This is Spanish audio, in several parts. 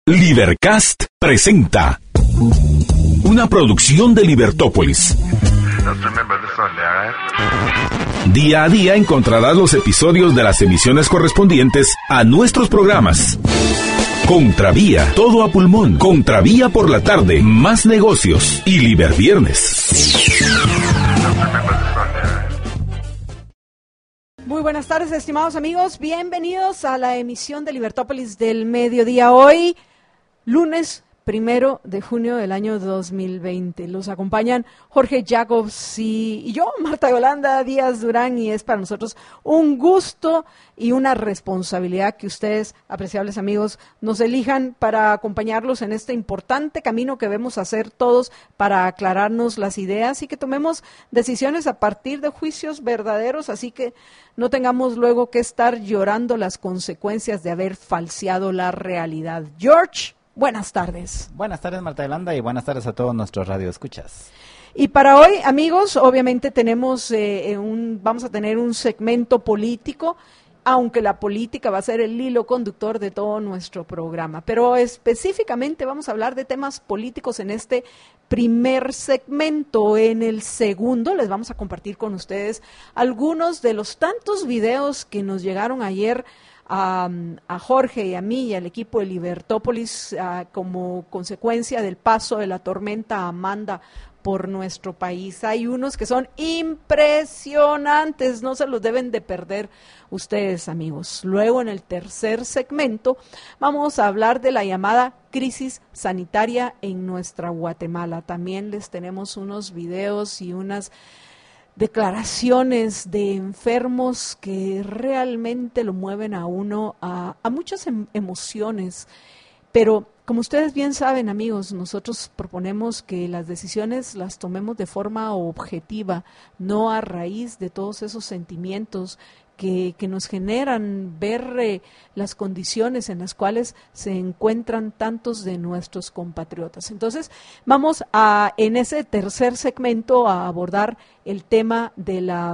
Libercast presenta una producción de Libertópolis. Día a día encontrarás los episodios de las emisiones correspondientes a nuestros programas. Contravía, todo a pulmón. Contravía por la tarde, más negocios y Liberviernes. Muy buenas tardes, estimados amigos. Bienvenidos a la emisión de Libertópolis del mediodía. Hoy, lunes 1 de junio del año 2020. Los acompañan Jorge Jacobs y yo, Marta Yolanda Díaz Durán, y es para nosotros un gusto y una responsabilidad que ustedes, apreciables amigos, nos elijan para acompañarlos en este importante camino que debemos hacer todos para aclararnos las ideas y que tomemos decisiones a partir de juicios verdaderos, así que no tengamos luego que estar llorando las consecuencias de haber falseado la realidad. George, buenas tardes. Buenas tardes, Marta Yolanda, y buenas tardes a todos nuestros radioescuchas. Y para hoy, amigos, obviamente tenemos vamos a tener un segmento político, aunque la política va a ser el hilo conductor de todo nuestro programa. Pero específicamente vamos a hablar de temas políticos en este primer segmento. En el segundo les vamos a compartir con ustedes algunos de los tantos videos que nos llegaron ayer a Jorge y a mí y al equipo de Libertópolis como consecuencia del paso de la tormenta Amanda por nuestro país. Hay unos que son impresionantes, no se los deben de perder ustedes, amigos. Luego, en el tercer segmento, vamos a hablar de la llamada crisis sanitaria en nuestra Guatemala. También les tenemos unos videos y unas declaraciones de enfermos que realmente lo mueven a uno a muchas emociones. Pero como ustedes bien saben, amigos, nosotros proponemos que las decisiones las tomemos de forma objetiva, no a raíz de todos esos sentimientos que nos generan ver las condiciones en las cuales se encuentran tantos de nuestros compatriotas. Entonces, vamos en ese tercer segmento a abordar el tema de la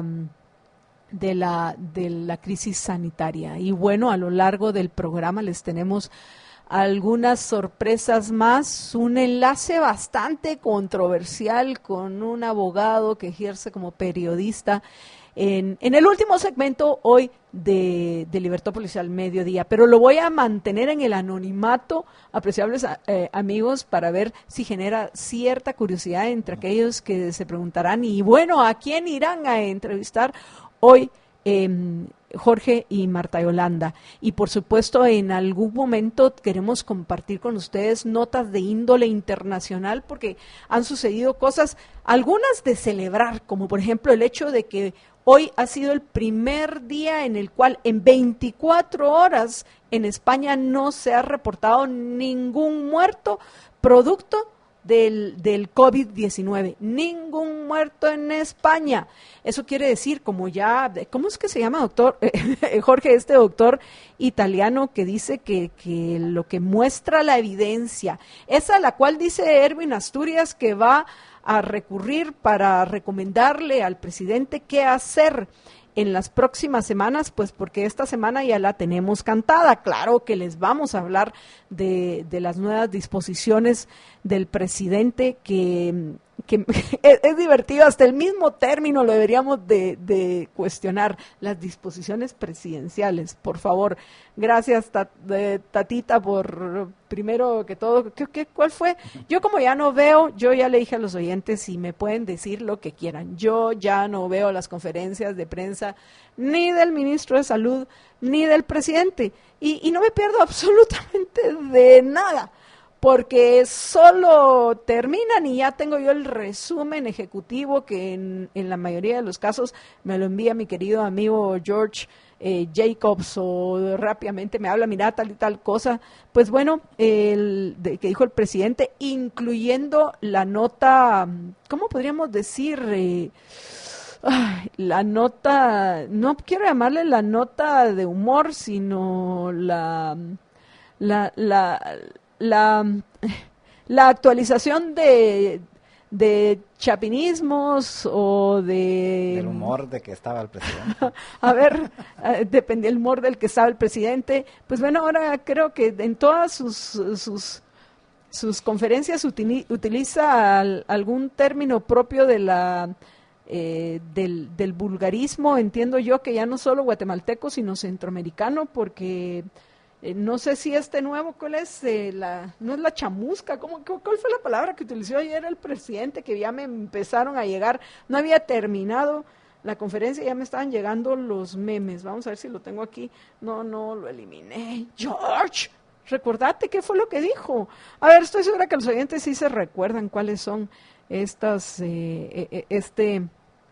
crisis sanitaria. Y bueno, a lo largo del programa les tenemos algunas sorpresas más, un enlace bastante controversial con un abogado que ejerce como periodista en el último segmento hoy de Libertópolis al mediodía, pero lo voy a mantener en el anonimato, apreciables amigos, para ver si genera cierta curiosidad entre aquellos que se preguntarán, y bueno, ¿a quién irán a entrevistar hoy Jorge y Marta Yolanda? Y por supuesto, en algún momento queremos compartir con ustedes notas de índole internacional, porque han sucedido cosas, algunas de celebrar, como por ejemplo el hecho de que hoy ha sido el primer día en el cual en 24 horas en España no se ha reportado ningún muerto producto del COVID-19, ningún muerto en España. Eso quiere decir, ¿cómo es que se llama, doctor Jorge, este doctor italiano que dice que lo que muestra la evidencia, esa a la cual dice Erwin Asturias que va a recurrir para recomendarle al presidente qué hacer en las próximas semanas, pues porque esta semana ya la tenemos cantada. Claro que les vamos a hablar de las nuevas disposiciones del presidente que es divertido, hasta el mismo término lo deberíamos de cuestionar, las disposiciones presidenciales. Por favor, gracias Tatita por, primero que todo, ¿cuál fue? Yo como ya no veo, yo ya le dije a los oyentes si me pueden decir lo que quieran, yo ya no veo las conferencias de prensa ni del ministro de Salud ni del presidente y no me pierdo absolutamente de nada, porque solo terminan y ya tengo yo el resumen ejecutivo que en la mayoría de los casos me lo envía mi querido amigo George Jacobs, o rápidamente me habla, mira, tal y tal cosa. Pues bueno, que dijo el presidente, incluyendo la nota, ¿cómo podríamos decir? La nota, no quiero llamarle la nota de humor, sino la actualización de de chapinismos o del humor de que estaba el presidente. A ver, depende del humor del que estaba el presidente. Pues bueno, ahora creo que en todas sus conferencias utiliza algún término propio de del vulgarismo. Entiendo yo que ya no solo guatemalteco, sino centroamericano, porque no sé si este nuevo, ¿cuál es? No es la chamusca, ¿cuál fue la palabra que utilizó ayer el presidente? Que ya me empezaron a llegar, no había terminado la conferencia, ya me estaban llegando los memes. Vamos a ver si lo tengo aquí. No, lo eliminé. George, recordate qué fue lo que dijo. A ver, estoy segura que los oyentes sí se recuerdan cuáles son estas, este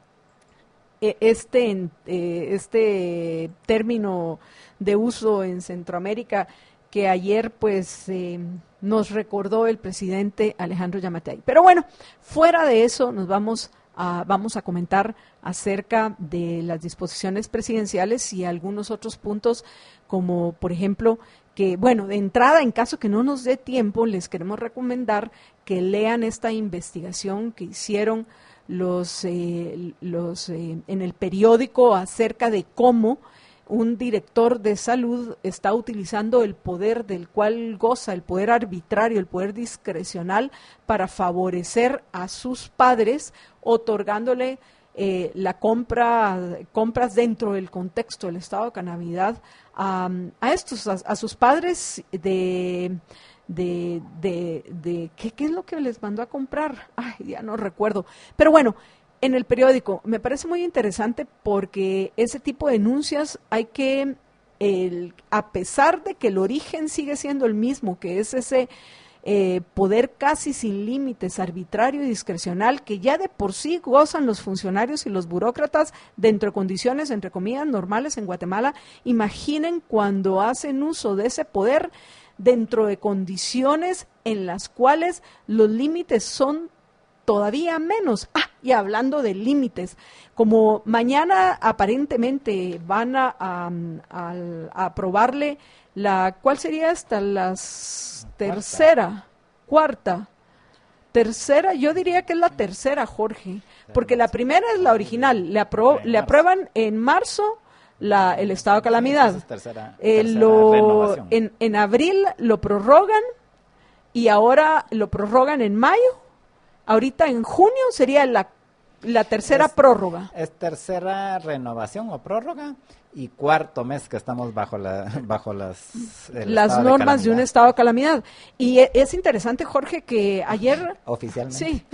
término de uso en Centroamérica que ayer pues nos recordó el presidente Alejandro Yamatei. Pero bueno, fuera de eso nos vamos a comentar acerca de las disposiciones presidenciales y algunos otros puntos, como por ejemplo que, bueno, de entrada, en caso que no nos dé tiempo, les queremos recomendar que lean esta investigación que hicieron en el periódico acerca de cómo un director de salud está utilizando el poder del cual goza, el poder arbitrario, el poder discrecional, para favorecer a sus padres, otorgándole compras dentro del contexto del estado de calamidad a sus padres ¿qué es lo que les mandó a comprar? Ay, ya no recuerdo. Pero bueno, en el periódico me parece muy interesante porque ese tipo de denuncias hay que, a pesar de que el origen sigue siendo el mismo, que es ese poder casi sin límites, arbitrario y discrecional, que ya de por sí gozan los funcionarios y los burócratas dentro de condiciones, entre comillas, normales en Guatemala. Imaginen cuando hacen uso de ese poder dentro de condiciones en las cuales los límites son todavía menos. Y hablando de límites, como mañana aparentemente van a aprobarle ¿cuál sería esta? Cuarta, yo diría que es la tercera, Jorge, porque la primera es la original, le aprueban en marzo el estado de calamidad. En abril lo prorrogan y ahora lo prorrogan en mayo. Ahorita en junio sería la tercera prórroga. Es tercera renovación o prórroga y cuarto mes que estamos bajo las normas de un estado de calamidad. Y es interesante, Jorge, que ayer... Oficialmente. Sí,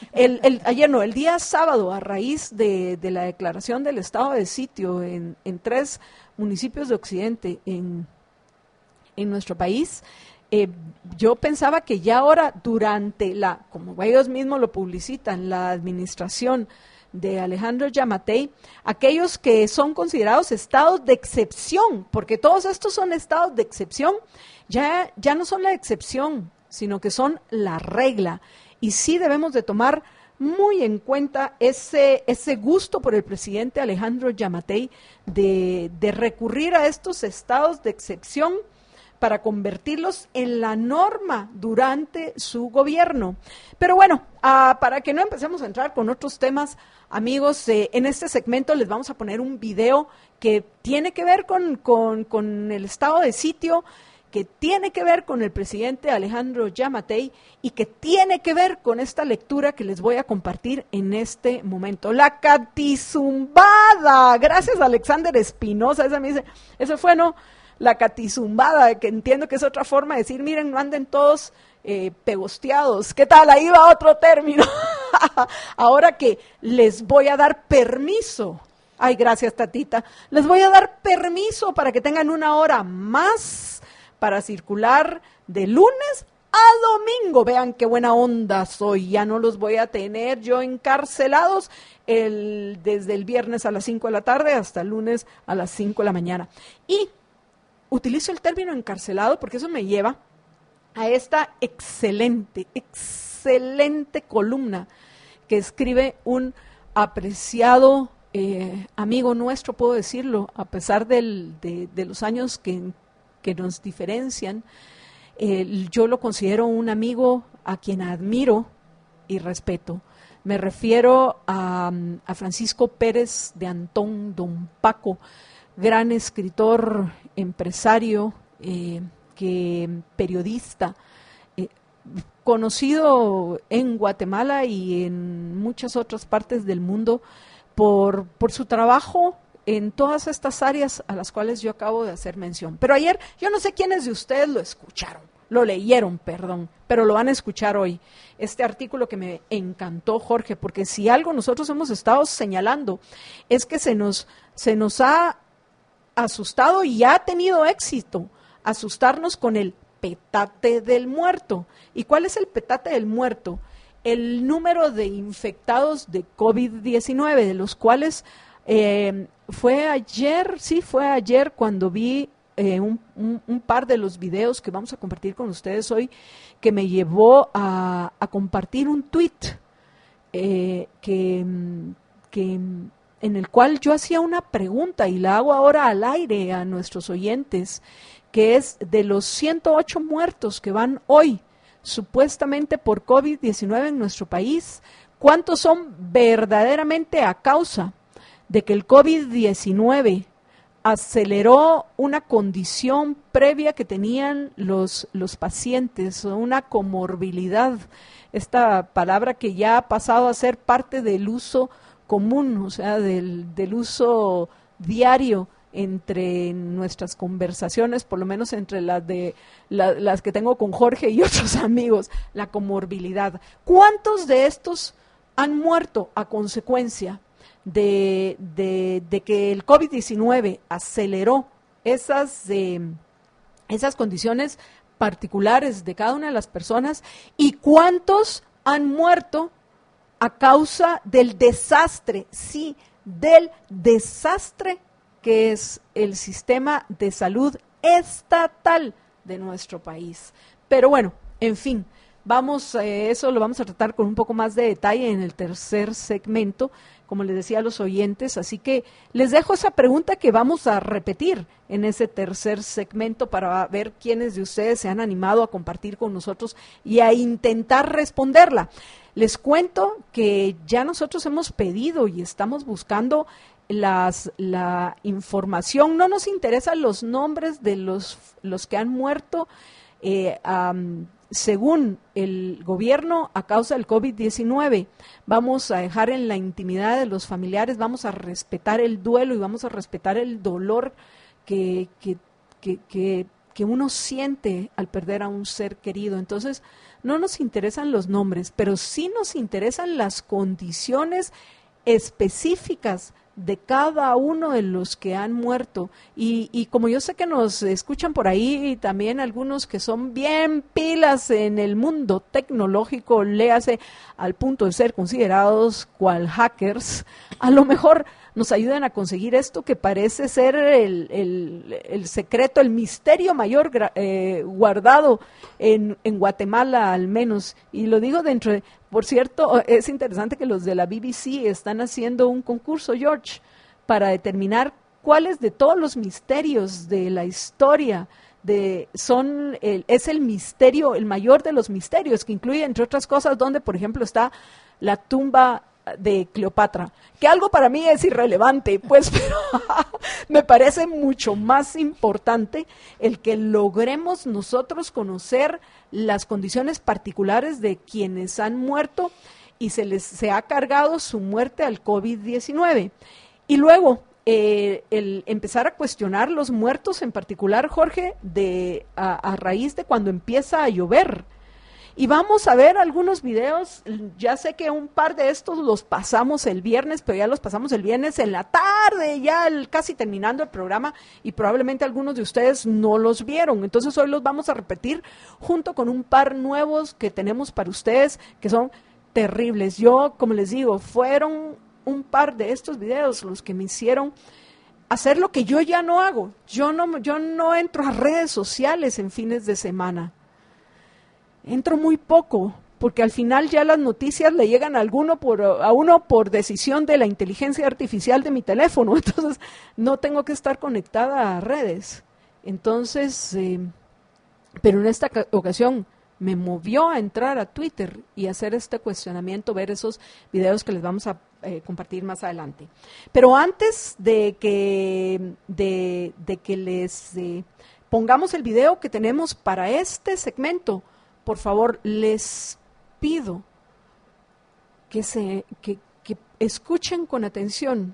el día sábado, a raíz de la declaración del estado de sitio en 3 municipios de Occidente en nuestro país, yo pensaba que ya ahora, durante como ellos mismos lo publicitan, la administración de Alejandro Yamatei, aquellos que son considerados estados de excepción, porque todos estos son estados de excepción, ya no son la excepción, sino que son la regla. Y sí debemos de tomar muy en cuenta ese gusto por el presidente Alejandro Yamatei de recurrir a estos estados de excepción para convertirlos en la norma durante su gobierno. Pero bueno, para que no empecemos a entrar con otros temas, amigos, en este segmento les vamos a poner un video que tiene que ver con el estado de sitio, que tiene que ver con el presidente Alejandro Yamatei y que tiene que ver con esta lectura que les voy a compartir en este momento. La catizumbada. Gracias, Alexander Espinosa. Esa me dice, eso fue, ¿no? La catizumbada, que entiendo que es otra forma de decir, miren, no anden todos pegosteados. ¿Qué tal? Ahí va otro término. Ahora que les voy a dar permiso. Ay, gracias, Tatita. Les voy a dar permiso para que tengan 1 hora más para circular de lunes a domingo. Vean qué buena onda soy. Ya no los voy a tener yo encarcelados desde el viernes a las 5 de la tarde hasta el lunes a las 5 de la mañana. Y utilizo el término encarcelado porque eso me lleva a esta excelente columna que escribe un apreciado amigo nuestro, puedo decirlo, a pesar de los años que nos diferencian. Yo lo considero un amigo a quien admiro y respeto. Me refiero a Francisco Pérez de Antón, don Paco, gran escritor, empresario, periodista, conocido en Guatemala y en muchas otras partes del mundo por su trabajo en todas estas áreas a las cuales yo acabo de hacer mención. Pero ayer, yo no sé quiénes de ustedes lo leyeron, pero lo van a escuchar hoy. Este artículo que me encantó, Jorge, porque si algo nosotros hemos estado señalando es que se nos ha asustado y ha tenido éxito asustarnos con el petate del muerto. ¿Y cuál es el petate del muerto? El número de infectados de COVID-19, de los cuales fue ayer cuando vi un par de los videos que vamos a compartir con ustedes hoy, que me llevó a compartir un tuit en el cual yo hacía una pregunta y la hago ahora al aire a nuestros oyentes, que es de los 108 muertos que van hoy supuestamente por COVID-19 en nuestro país, ¿cuántos son verdaderamente a causa de que el COVID-19 aceleró una condición previa que tenían los pacientes, una comorbilidad, esta palabra que ya ha pasado a ser parte del uso común, o sea, del uso diario entre nuestras conversaciones, por lo menos entre las que tengo con Jorge y otros amigos, la comorbilidad. ¿Cuántos de estos han muerto a consecuencia de que el COVID-19 aceleró esas condiciones particulares de cada una de las personas? ¿Y cuántos han muerto a causa del desastre, sí, del desastre que es el sistema de salud estatal de nuestro país? Pero bueno, en fin, eso lo vamos a tratar con un poco más de detalle en el tercer segmento, como les decía a los oyentes, así que les dejo esa pregunta que vamos a repetir en ese tercer segmento para ver quiénes de ustedes se han animado a compartir con nosotros y a intentar responderla. Les cuento que ya nosotros hemos pedido y estamos buscando la información. No nos interesan los nombres de los que han muerto según el gobierno a causa del COVID-19. Vamos a dejar en la intimidad de los familiares, vamos a respetar el duelo y vamos a respetar el dolor que uno siente al perder a un ser querido. Entonces, no nos interesan los nombres, pero sí nos interesan las condiciones específicas de cada uno de los que han muerto. Y como yo sé que nos escuchan por ahí y también algunos que son bien pilas en el mundo tecnológico, léase al punto de ser considerados cual hackers, a lo mejor nos ayudan a conseguir esto que parece ser el secreto, el misterio mayor guardado en Guatemala al menos. Y lo digo por cierto, es interesante que los de la BBC están haciendo un concurso, George, para determinar cuáles de todos los misterios de la historia es el misterio, el mayor de los misterios, que incluye, entre otras cosas, donde, por ejemplo, está la tumba de Cleopatra, que algo para mí es irrelevante, pues, pero me parece mucho más importante el que logremos nosotros conocer las condiciones particulares de quienes han muerto y se ha cargado su muerte al COVID-19. Y luego, el empezar a cuestionar los muertos en particular, Jorge, a raíz de cuando empieza a llover. Y vamos a ver algunos videos. Ya sé que un par de estos los pasamos el viernes, pero ya los pasamos el viernes en la tarde, ya casi terminando el programa, y probablemente algunos de ustedes no los vieron. Entonces hoy los vamos a repetir junto con un par nuevos que tenemos para ustedes, que son terribles. Yo, como les digo, fueron un par de estos videos los que me hicieron hacer lo que yo ya no hago. Yo no entro a redes sociales en fines de semana. Entro muy poco, porque al final ya las noticias le llegan a uno por decisión de la inteligencia artificial de mi teléfono, entonces no tengo que estar conectada a redes. Entonces, pero en esta ocasión me movió a entrar a Twitter y hacer este cuestionamiento, ver esos videos que les vamos a compartir más adelante. Pero antes de que les pongamos el video que tenemos para este segmento, por favor, les pido que escuchen con atención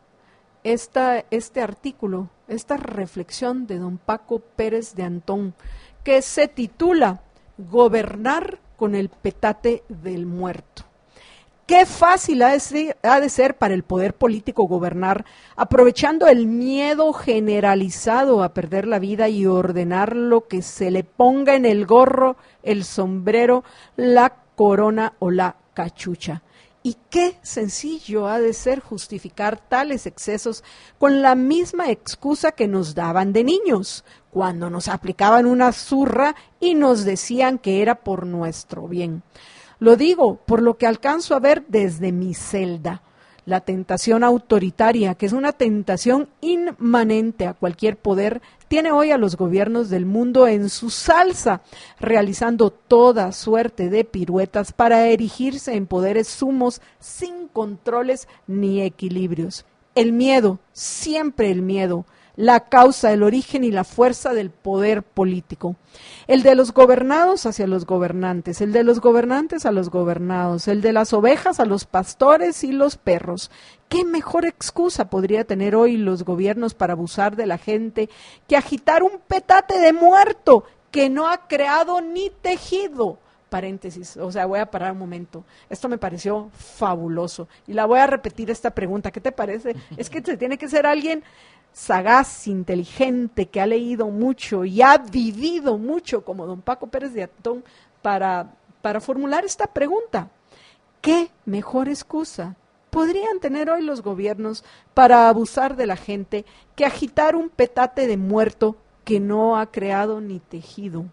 este artículo, esta reflexión de don Paco Pérez de Antón, que se titula Gobernar con el petate del muerto. Qué fácil ha de ser para el poder político gobernar, aprovechando el miedo generalizado a perder la vida y ordenar lo que se le ponga en el gorro, el sombrero, la corona o la cachucha. Y qué sencillo ha de ser justificar tales excesos con la misma excusa que nos daban de niños, cuando nos aplicaban una zurra y nos decían que era por nuestro bien. Lo digo por lo que alcanzo a ver desde mi celda. La tentación autoritaria, que es una tentación inmanente a cualquier poder, tiene hoy a los gobiernos del mundo en su salsa, realizando toda suerte de piruetas para erigirse en poderes sumos sin controles ni equilibrios. El miedo, siempre el miedo, la causa, el origen y la fuerza del poder político. El de los gobernados hacia los gobernantes, el de los gobernantes a los gobernados, el de las ovejas a los pastores y los perros. ¿Qué mejor excusa podría tener hoy los gobiernos para abusar de la gente que agitar un petate de muerto que no ha creado ni tejido? Paréntesis, o sea, voy a parar un momento. Esto me pareció fabuloso y la voy a repetir esta pregunta. ¿Qué te parece? Es que se tiene que ser alguien sagaz, inteligente, que ha leído mucho y ha vivido mucho, como don Paco Pérez de Antón, para formular esta pregunta. ¿Qué mejor excusa podrían tener hoy los gobiernos para abusar de la gente que agitar un petate de muerto que no ha creado ni tejido?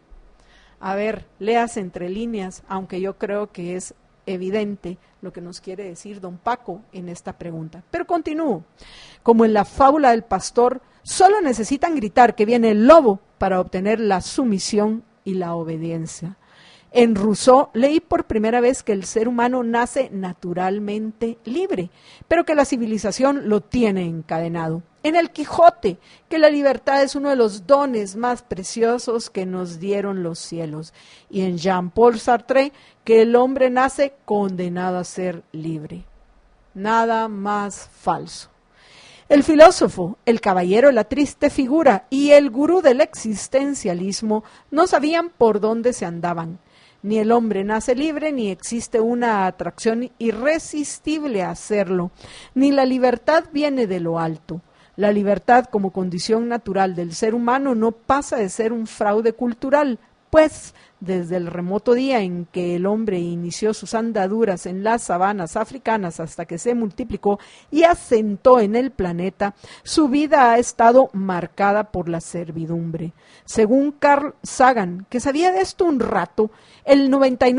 A ver, léase entre líneas, aunque yo creo que es evidente lo que nos quiere decir don Paco en esta pregunta. Pero continúo. Como en la fábula del pastor, solo necesitan gritar que viene el lobo para obtener la sumisión y la obediencia. En Rousseau leí por primera vez que el ser humano nace naturalmente libre, pero que la civilización lo tiene encadenado. En el Quijote, que la libertad es uno de los dones más preciosos que nos dieron los cielos. Y en Jean-Paul Sartre, que el hombre nace condenado a ser libre. Nada más falso. El filósofo, el caballero de la triste figura y el gurú del existencialismo no sabían por dónde se andaban. Ni el hombre nace libre, ni existe una atracción irresistible a hacerlo, ni la libertad viene de lo alto. La libertad como condición natural del ser humano no pasa de ser un fraude cultural, pues desde el remoto día en que el hombre inició sus andaduras en las sabanas africanas hasta que se multiplicó y asentó en el planeta, su vida ha estado marcada por la servidumbre. Según Carl Sagan, que sabía de esto un rato, el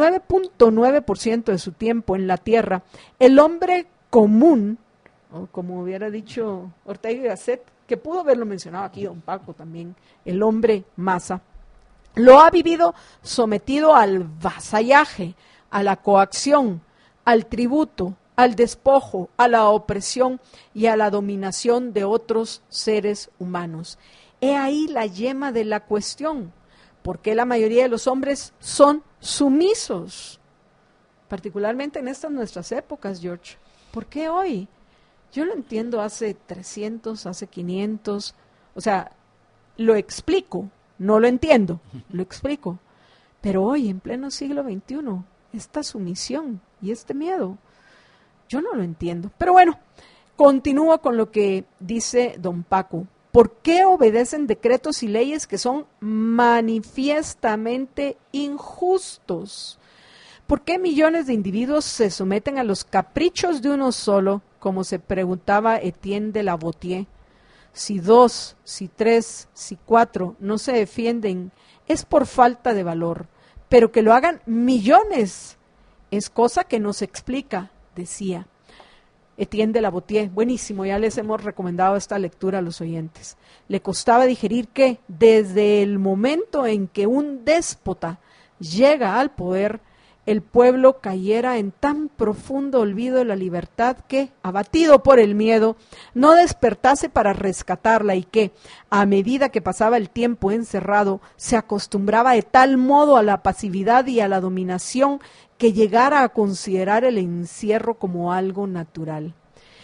99.9% de su tiempo en la Tierra, el hombre común, o como hubiera dicho Ortega y Gasset, que pudo haberlo mencionado aquí don Paco también, el hombre masa, lo ha vivido sometido al vasallaje, a la coacción, al tributo, al despojo, a la opresión y a la dominación de otros seres humanos. He ahí la yema de la cuestión. ¿Por qué la mayoría de los hombres son sumisos? Particularmente en estas nuestras épocas, George. ¿Por qué hoy? Yo lo entiendo hace 300, hace 500, o sea, lo explico. No lo entiendo, lo explico. Pero hoy, en pleno siglo XXI, esta sumisión y este miedo, yo no lo entiendo. Pero bueno, continúo con lo que dice don Paco. ¿Por qué obedecen decretos y leyes que son manifiestamente injustos? ¿Por qué millones de individuos se someten a los caprichos de uno solo, como se preguntaba Etienne de la Boétie? Si 2, si 3, si 4 no se defienden, es por falta de valor, pero que lo hagan millones es cosa que no se explica, decía Etienne de la Boétie. Buenísimo, ya les hemos recomendado esta lectura a los oyentes. Le costaba digerir que desde el momento en que un déspota llega al poder, el pueblo cayera en tan profundo olvido de la libertad que, abatido por el miedo, no despertase para rescatarla y que, a medida que pasaba el tiempo encerrado, se acostumbraba de tal modo a la pasividad y a la dominación que llegara a considerar el encierro como algo natural.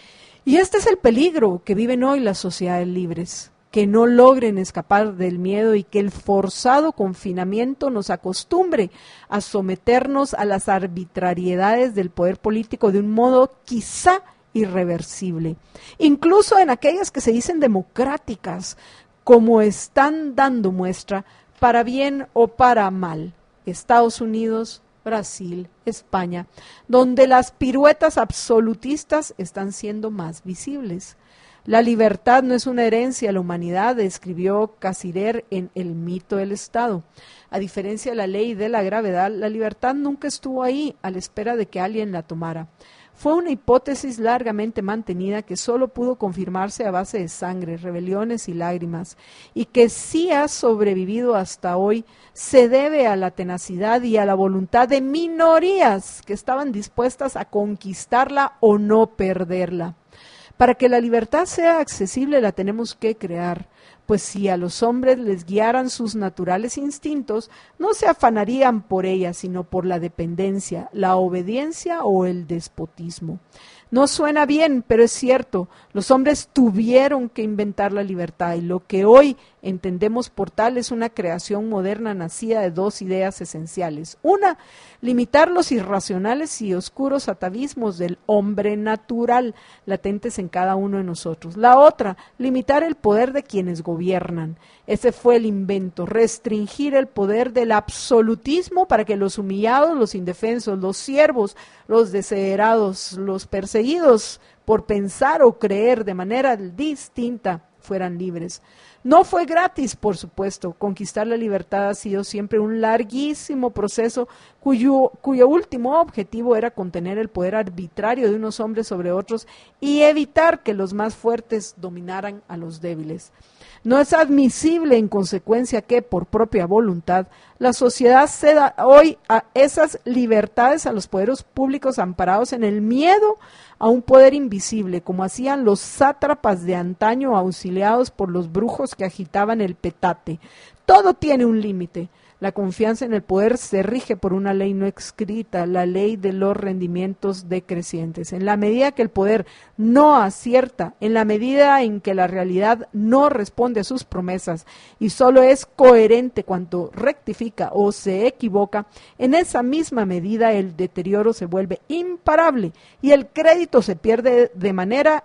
Y este es el peligro que viven hoy las sociedades libres, que no logren escapar del miedo y que el forzado confinamiento nos acostumbre a someternos a las arbitrariedades del poder político de un modo quizá irreversible, incluso en aquellas que se dicen democráticas, como están dando muestra, para bien o para mal, Estados Unidos, Brasil, España, donde las piruetas absolutistas están siendo más visibles. La libertad no es una herencia a la humanidad, escribió Cassirer en El mito del Estado. A diferencia de la ley de la gravedad, la libertad nunca estuvo ahí a la espera de que alguien la tomara. Fue una hipótesis largamente mantenida que solo pudo confirmarse a base de sangre, rebeliones y lágrimas, y que sí ha sobrevivido hasta hoy se debe a la tenacidad y a la voluntad de minorías que estaban dispuestas a conquistarla o no perderla. Para que la libertad sea accesible la tenemos que crear, pues si a los hombres les guiaran sus naturales instintos, no se afanarían por ella, sino por la dependencia, la obediencia o el despotismo. No suena bien, pero es cierto, los hombres tuvieron que inventar la libertad y lo que hoy entendemos por tal es una creación moderna nacida de dos ideas esenciales. Una, limitar los irracionales y oscuros atavismos del hombre natural latentes en cada uno de nosotros. La otra, limitar el poder de quienes gobiernan. Ese fue el invento, restringir el poder del absolutismo para que los humillados, los indefensos, los siervos, los desheredados, los perseguidos por pensar o creer de manera distinta fueran libres. No fue gratis, por supuesto. Conquistar la libertad ha sido siempre un larguísimo proceso cuyo último objetivo era contener el poder arbitrario de unos hombres sobre otros y evitar que los más fuertes dominaran a los débiles. No es admisible, en consecuencia, que por propia voluntad la sociedad ceda hoy a esas libertades a los poderes públicos amparados en el miedo a un poder invisible, como hacían los sátrapas de antaño auxiliados por los brujos que agitaban el petate. Todo tiene un límite. La confianza en el poder se rige por una ley no escrita, la ley de los rendimientos decrecientes. En la medida que el poder no acierta, en la medida en que la realidad no responde a sus promesas y solo es coherente cuando rectifica o se equivoca, en esa misma medida el deterioro se vuelve imparable y el crédito se pierde de manera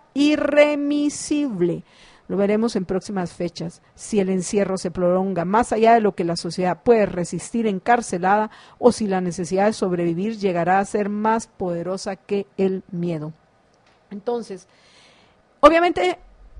irremisible. Lo veremos en próximas fechas, si el encierro se prolonga más allá de lo que la sociedad puede resistir encarcelada o si la necesidad de sobrevivir llegará a ser más poderosa que el miedo. Entonces, obviamente,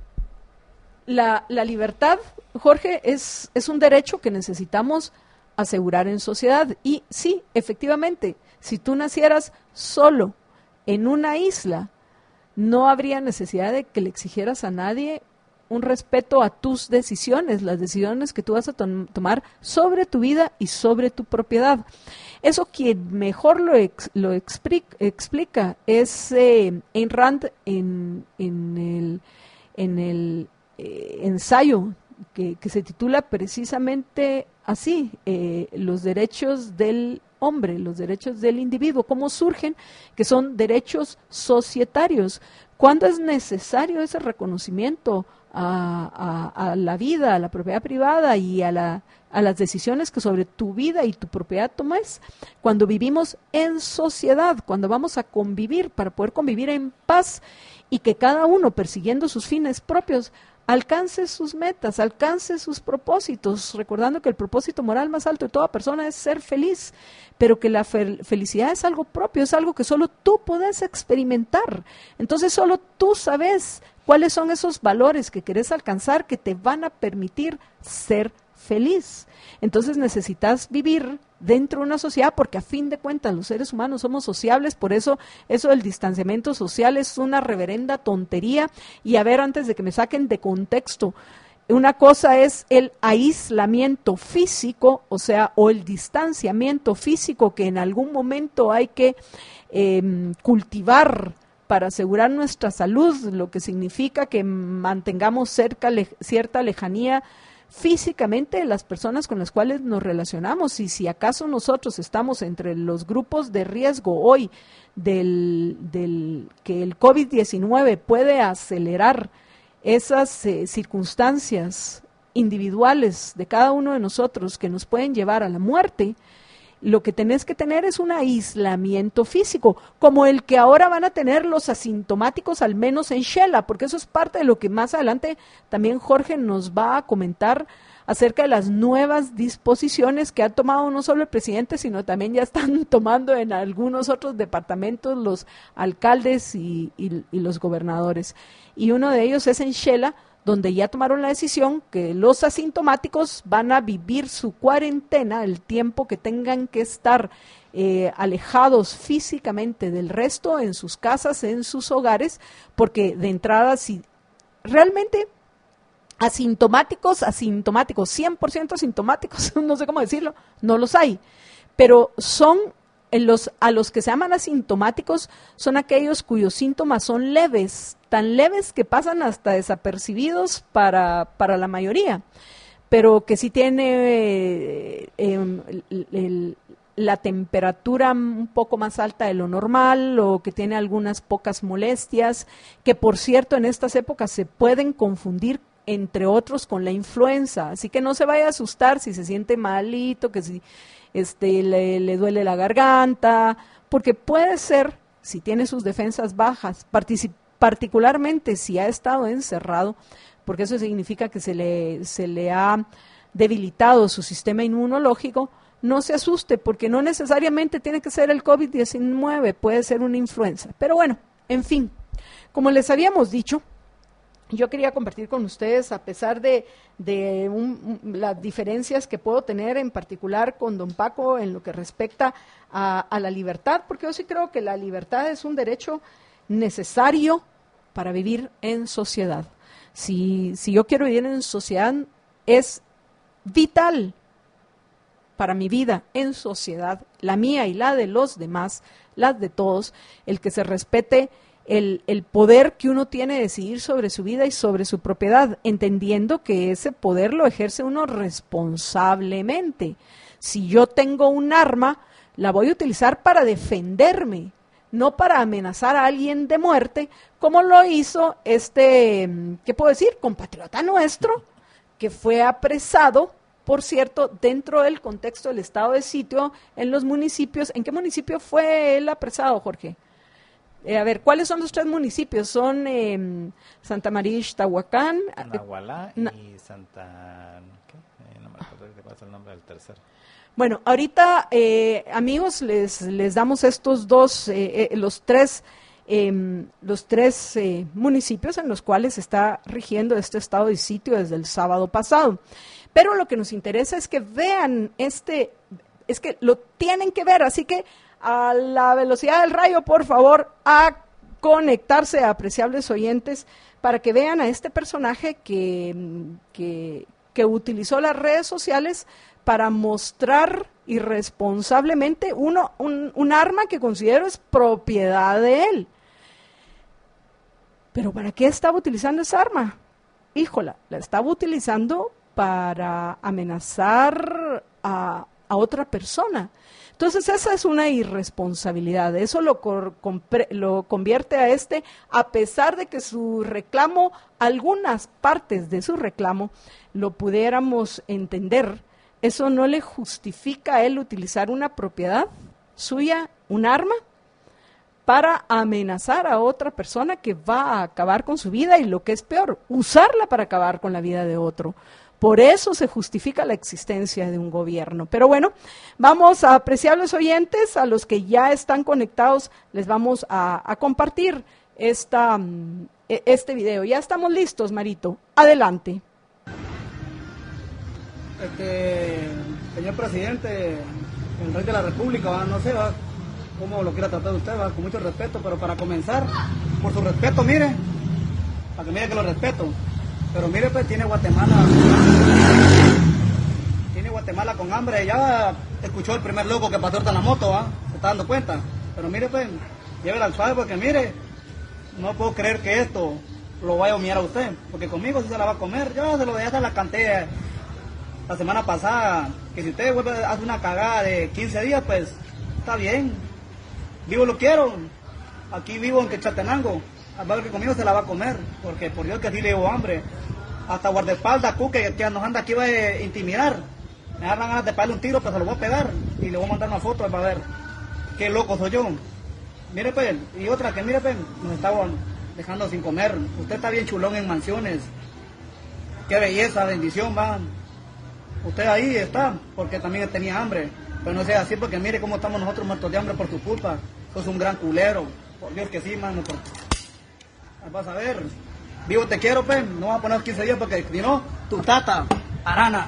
la libertad, Jorge, es un derecho que necesitamos asegurar en sociedad. Y sí, efectivamente, si tú nacieras solo en una isla, no habría necesidad de que le exigieras a nadie un respeto a tus decisiones, las decisiones que tú vas a tomar sobre tu vida y sobre tu propiedad. Eso quien mejor lo explica es Ayn Rand en el ensayo que se titula precisamente así, los derechos del hombre, los derechos del individuo, cómo surgen, que son derechos societarios. ¿Cuándo es necesario ese reconocimiento a la vida, a la propiedad privada y a las decisiones que sobre tu vida y tu propiedad tomes? Cuando vivimos en sociedad, cuando vamos a convivir para poder convivir en paz y que cada uno persiguiendo sus fines propios alcance sus metas, alcance sus propósitos, recordando que el propósito moral más alto de toda persona es ser feliz, pero que la felicidad es algo propio, es algo que solo tú puedes experimentar. Entonces solo tú sabes cuáles son esos valores que querés alcanzar que te van a permitir ser feliz. Entonces necesitas vivir dentro de una sociedad porque a fin de cuentas los seres humanos somos sociables, por eso del distanciamiento social es una reverenda tontería. Y a ver, antes de que me saquen de contexto, una cosa es el aislamiento físico, o el distanciamiento físico que en algún momento hay que cultivar para asegurar nuestra salud, lo que significa que mantengamos cierta lejanía físicamente de las personas con las cuales nos relacionamos. Y si acaso nosotros estamos entre los grupos de riesgo hoy que el COVID-19 puede acelerar esas circunstancias individuales de cada uno de nosotros que nos pueden llevar a la muerte, lo que tenés que tener es un aislamiento físico, como el que ahora van a tener los asintomáticos, al menos en Xela, porque eso es parte de lo que más adelante también Jorge nos va a comentar acerca de las nuevas disposiciones que ha tomado no solo el presidente, sino también ya están tomando en algunos otros departamentos los alcaldes y los gobernadores. Y uno de ellos es en Xela, donde ya tomaron la decisión que los asintomáticos van a vivir su cuarentena el tiempo que tengan que estar alejados físicamente del resto, en sus casas, en sus hogares, porque de entrada, si realmente asintomáticos, 100% asintomáticos, no sé cómo decirlo, no los hay, pero son a los que se llaman asintomáticos son aquellos cuyos síntomas son leves, tan leves que pasan hasta desapercibidos para la mayoría, pero que sí tiene la temperatura un poco más alta de lo normal, o que tiene algunas pocas molestias, que por cierto en estas épocas se pueden confundir entre otros con la influenza, así que no se vaya a asustar si se siente malito, que si le duele la garganta, porque puede ser, si tiene sus defensas bajas, particularmente si ha estado encerrado, porque eso significa que se le ha debilitado su sistema inmunológico. No se asuste, porque no necesariamente tiene que ser el COVID-19, puede ser una influenza. Pero bueno, en fin, como les habíamos dicho, yo quería compartir con ustedes, a pesar de las diferencias que puedo tener en particular con don Paco en lo que respecta a la libertad, porque yo sí creo que la libertad es un derecho necesario para vivir en sociedad. Si yo quiero vivir en sociedad, es vital para mi vida en sociedad, la mía y la de los demás, las de todos, el que se respete el poder que uno tiene de decidir sobre su vida y sobre su propiedad, entendiendo que ese poder lo ejerce uno responsablemente. Si yo tengo un arma, la voy a utilizar para defenderme, no para amenazar a alguien de muerte, como lo hizo ¿qué puedo decir?, compatriota nuestro, que fue apresado, por cierto, dentro del contexto del estado de sitio en los municipios. ¿En qué municipio fue él apresado, Jorge? A ver, ¿cuáles son los 3 municipios? Son Santa María Ixtahuacán, Nahualá y Santa... ¿qué? No me acuerdo cuál es el nombre del tercero. Bueno, ahorita, amigos, les damos estos los tres municipios en los cuales se está rigiendo este estado de sitio desde el sábado pasado. Pero lo que nos interesa es que vean es que lo tienen que ver, así que a la velocidad del rayo, por favor, a conectarse, a apreciables oyentes, para que vean a este personaje que utilizó las redes sociales para mostrar irresponsablemente un arma que considero es propiedad de él. ¿Pero para qué estaba utilizando esa arma? Híjola, la estaba utilizando para amenazar a otra persona. Entonces esa es una irresponsabilidad, eso lo convierte a pesar de que su reclamo, algunas partes de su reclamo lo pudiéramos entender, eso no le justifica a él utilizar una propiedad suya, un arma, para amenazar a otra persona que va a acabar con su vida y, lo que es peor, usarla para acabar con la vida de otro. Por eso se justifica la existencia de un gobierno. Pero bueno, vamos a apreciar los oyentes, a los que ya están conectados, les vamos a compartir este video. Ya estamos listos, Marito. Adelante. Señor presidente, el rey de la República, no sé cómo lo quiera tratar usted, con mucho respeto, pero para comenzar, por su respeto, mire, para que mire que lo respeto. Pero mire, pues tiene Guatemala con hambre. Ya escuchó el primer loco que pasó ahorita en la moto, ¿va? Se está dando cuenta. Pero mire, pues, llévela al suave porque mire, no puedo creer que esto lo vaya a humillar a usted, porque conmigo sí se la va a comer. Yo se la canté la semana pasada, que si usted vuelve a hacer una cagada de 15 días, pues, está bien. Vivo lo quiero. Aquí vivo en Quetzaltenango. A ver que conmigo se la va a comer, porque por Dios que así le llevo hambre. Hasta guardaespaldas, que nos anda aquí va a intimidar. Me dan ganas de pegarle un tiro, pues se lo voy a pegar y le voy a mandar una foto para ver qué loco soy yo. Mire pues, y otra que mire pues, nos estaban dejando sin comer. Usted está bien chulón en mansiones. Qué belleza, bendición, va. Usted ahí está, porque también tenía hambre. Pero no sea así, porque mire cómo estamos nosotros muertos de hambre por tu culpa. Sos un gran culero. Por Dios que sí, mano. Vas a ver. Vivo te quiero, pues. No vas a poner 15 días porque si no, tu tata, arana.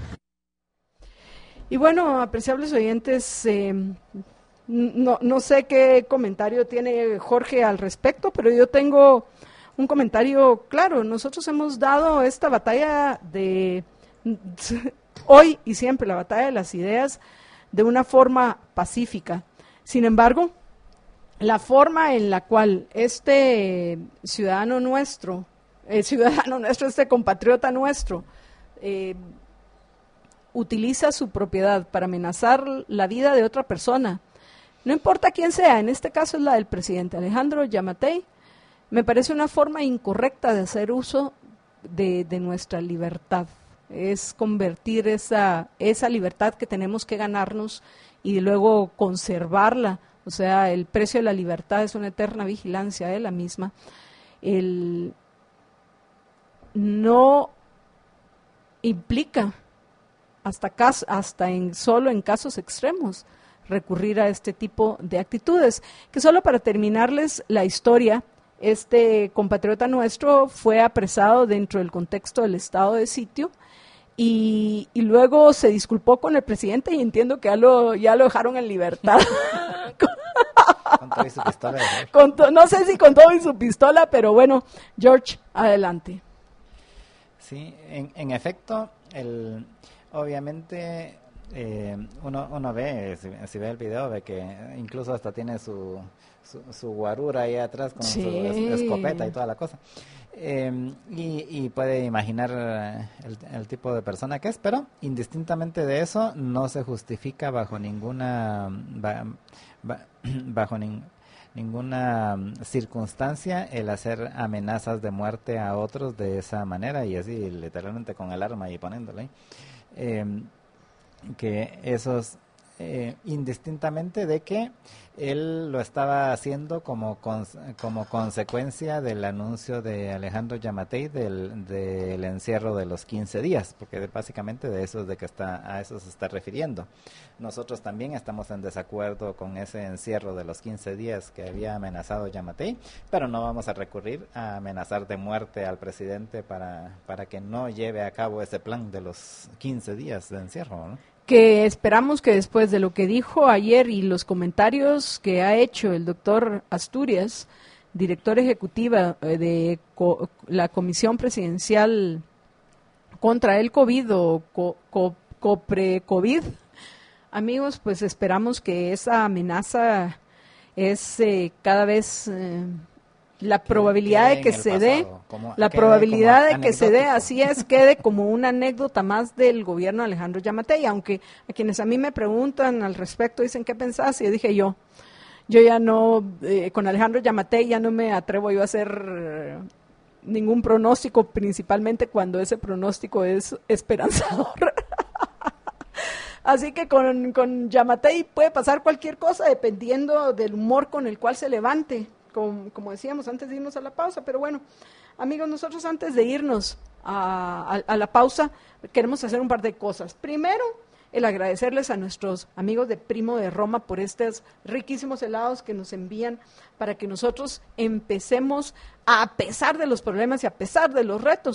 Y bueno, apreciables oyentes, no sé qué comentario tiene Jorge al respecto, pero yo tengo un comentario claro. Nosotros hemos dado esta batalla de hoy y siempre, la batalla de las ideas, de una forma pacífica. Sin embargo, la forma en la cual este ciudadano nuestro, este compatriota nuestro, utiliza su propiedad para amenazar la vida de otra persona, no importa quién sea, en este caso es la del presidente Alejandro Yamatei, me parece una forma incorrecta de hacer uso de nuestra libertad. Es convertir esa libertad que tenemos que ganarnos y luego conservarla. O sea, el precio de la libertad es una eterna vigilancia de la misma. No implica solo en casos extremos recurrir a este tipo de actitudes. Que solo para terminarles la historia, este compatriota nuestro fue apresado dentro del contexto del estado de sitio y luego se disculpó con el presidente y entiendo que ya lo dejaron en libertad. Con todo y su pistola. No sé si con todo y su pistola, pero bueno, George, adelante. Sí, en efecto, obviamente uno ve, si ve el video, ve que incluso hasta tiene su guarura ahí atrás con sí, su escopeta y toda la cosa. Y puede imaginar el tipo de persona que es, pero indistintamente de eso no se justifica bajo ninguna ninguna circunstancia el hacer amenazas de muerte a otros de esa manera y así literalmente con el arma y poniéndole que esos indistintamente de que él lo estaba haciendo como consecuencia del anuncio de Alejandro Yamatei del encierro de los 15 días, porque básicamente de eso es de que a eso se está refiriendo. Nosotros también estamos en desacuerdo con ese encierro de los 15 días que había amenazado Yamatei, pero no vamos a recurrir a amenazar de muerte al presidente para que no lleve a cabo ese plan de los 15 días de encierro, ¿no? Que esperamos que después de lo que dijo ayer y los comentarios que ha hecho el doctor Asturias, director ejecutiva de la Comisión Presidencial contra el COVID o COPRE-COVID, amigos, pues esperamos que esa amenaza es cada vez la probabilidad de que se dé, así es, quede como una anécdota más del gobierno de Alejandro Yamatei, aunque a quienes a mí me preguntan al respecto dicen qué pensás, y yo dije yo ya no, con Alejandro Yamatei ya no me atrevo yo a hacer ningún pronóstico, principalmente cuando ese pronóstico es esperanzador. Así que con Yamatei puede pasar cualquier cosa dependiendo del humor con el cual se levante. Como decíamos antes de irnos a la pausa, pero bueno, amigos, nosotros antes de irnos a la pausa queremos hacer un par de cosas. Primero, el agradecerles a nuestros amigos de Primo de Roma por estos riquísimos helados que nos envían para que nosotros empecemos, a pesar de los problemas y a pesar de los retos,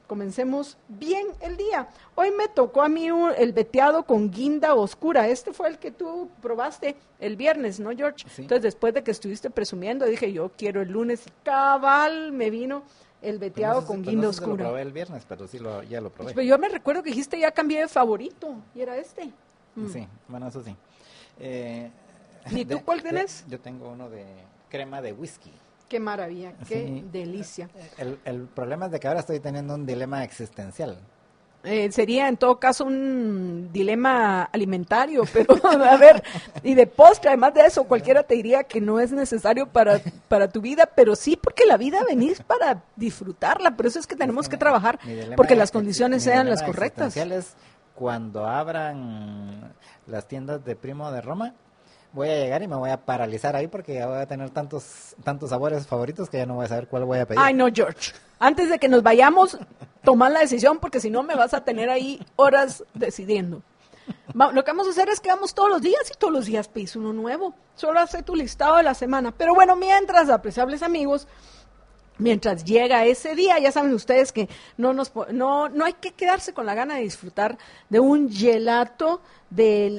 comencemos bien el día. Hoy me tocó a mí el veteado con guinda oscura. Este fue el que tú probaste el viernes, ¿no, George? Sí. Entonces, después de que estuviste presumiendo, dije, yo quiero el lunes. Cabal, me vino el veteado con guinda oscura. Lo probé el viernes, pero sí ya lo probé. Pero yo me recuerdo que dijiste, ya cambié de favorito, y era este. Sí, bueno, eso sí. ¿Y tú cuál tenés? Yo tengo uno de crema de whisky. Qué maravilla, qué Sí. delicia. El problema es de que ahora estoy teniendo un dilema existencial. Sería en todo caso un dilema alimentario, pero a ver, y de postre, además de eso, cualquiera te diría que no es necesario para tu vida, pero sí porque la vida venís para disfrutarla, por eso es que tenemos que trabajar, porque las condiciones sean las correctas. Es cuando abran las tiendas de Primo de Roma, voy a llegar y me voy a paralizar ahí porque ya voy a tener tantos sabores favoritos que ya no voy a saber cuál voy a pedir. Ay, no, George. Antes de que nos vayamos, toma la decisión porque si no me vas a tener ahí horas decidiendo. Lo que vamos a hacer es que vamos todos los días y todos los días pedís uno nuevo. Solo hace tu listado de la semana. Pero bueno, mientras, apreciables amigos, mientras llega ese día, ya saben ustedes que no hay que quedarse con la gana de disfrutar de un gelato del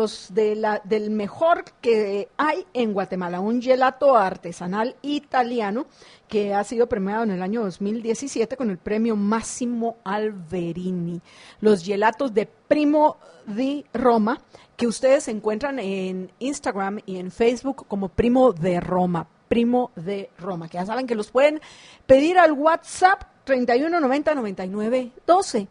mejor que hay en Guatemala, un gelato artesanal italiano que ha sido premiado en el año 2017 con el premio Massimo Alberini. Los gelatos de Primo di Roma, que ustedes encuentran en Instagram y en Facebook como Primo de Roma, que ya saben que los pueden pedir al WhatsApp 3190 99 12,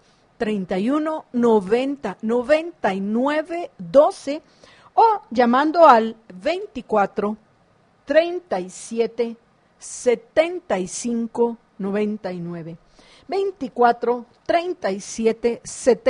3190 99 12 o llamando al 24 37 75 99. 24 37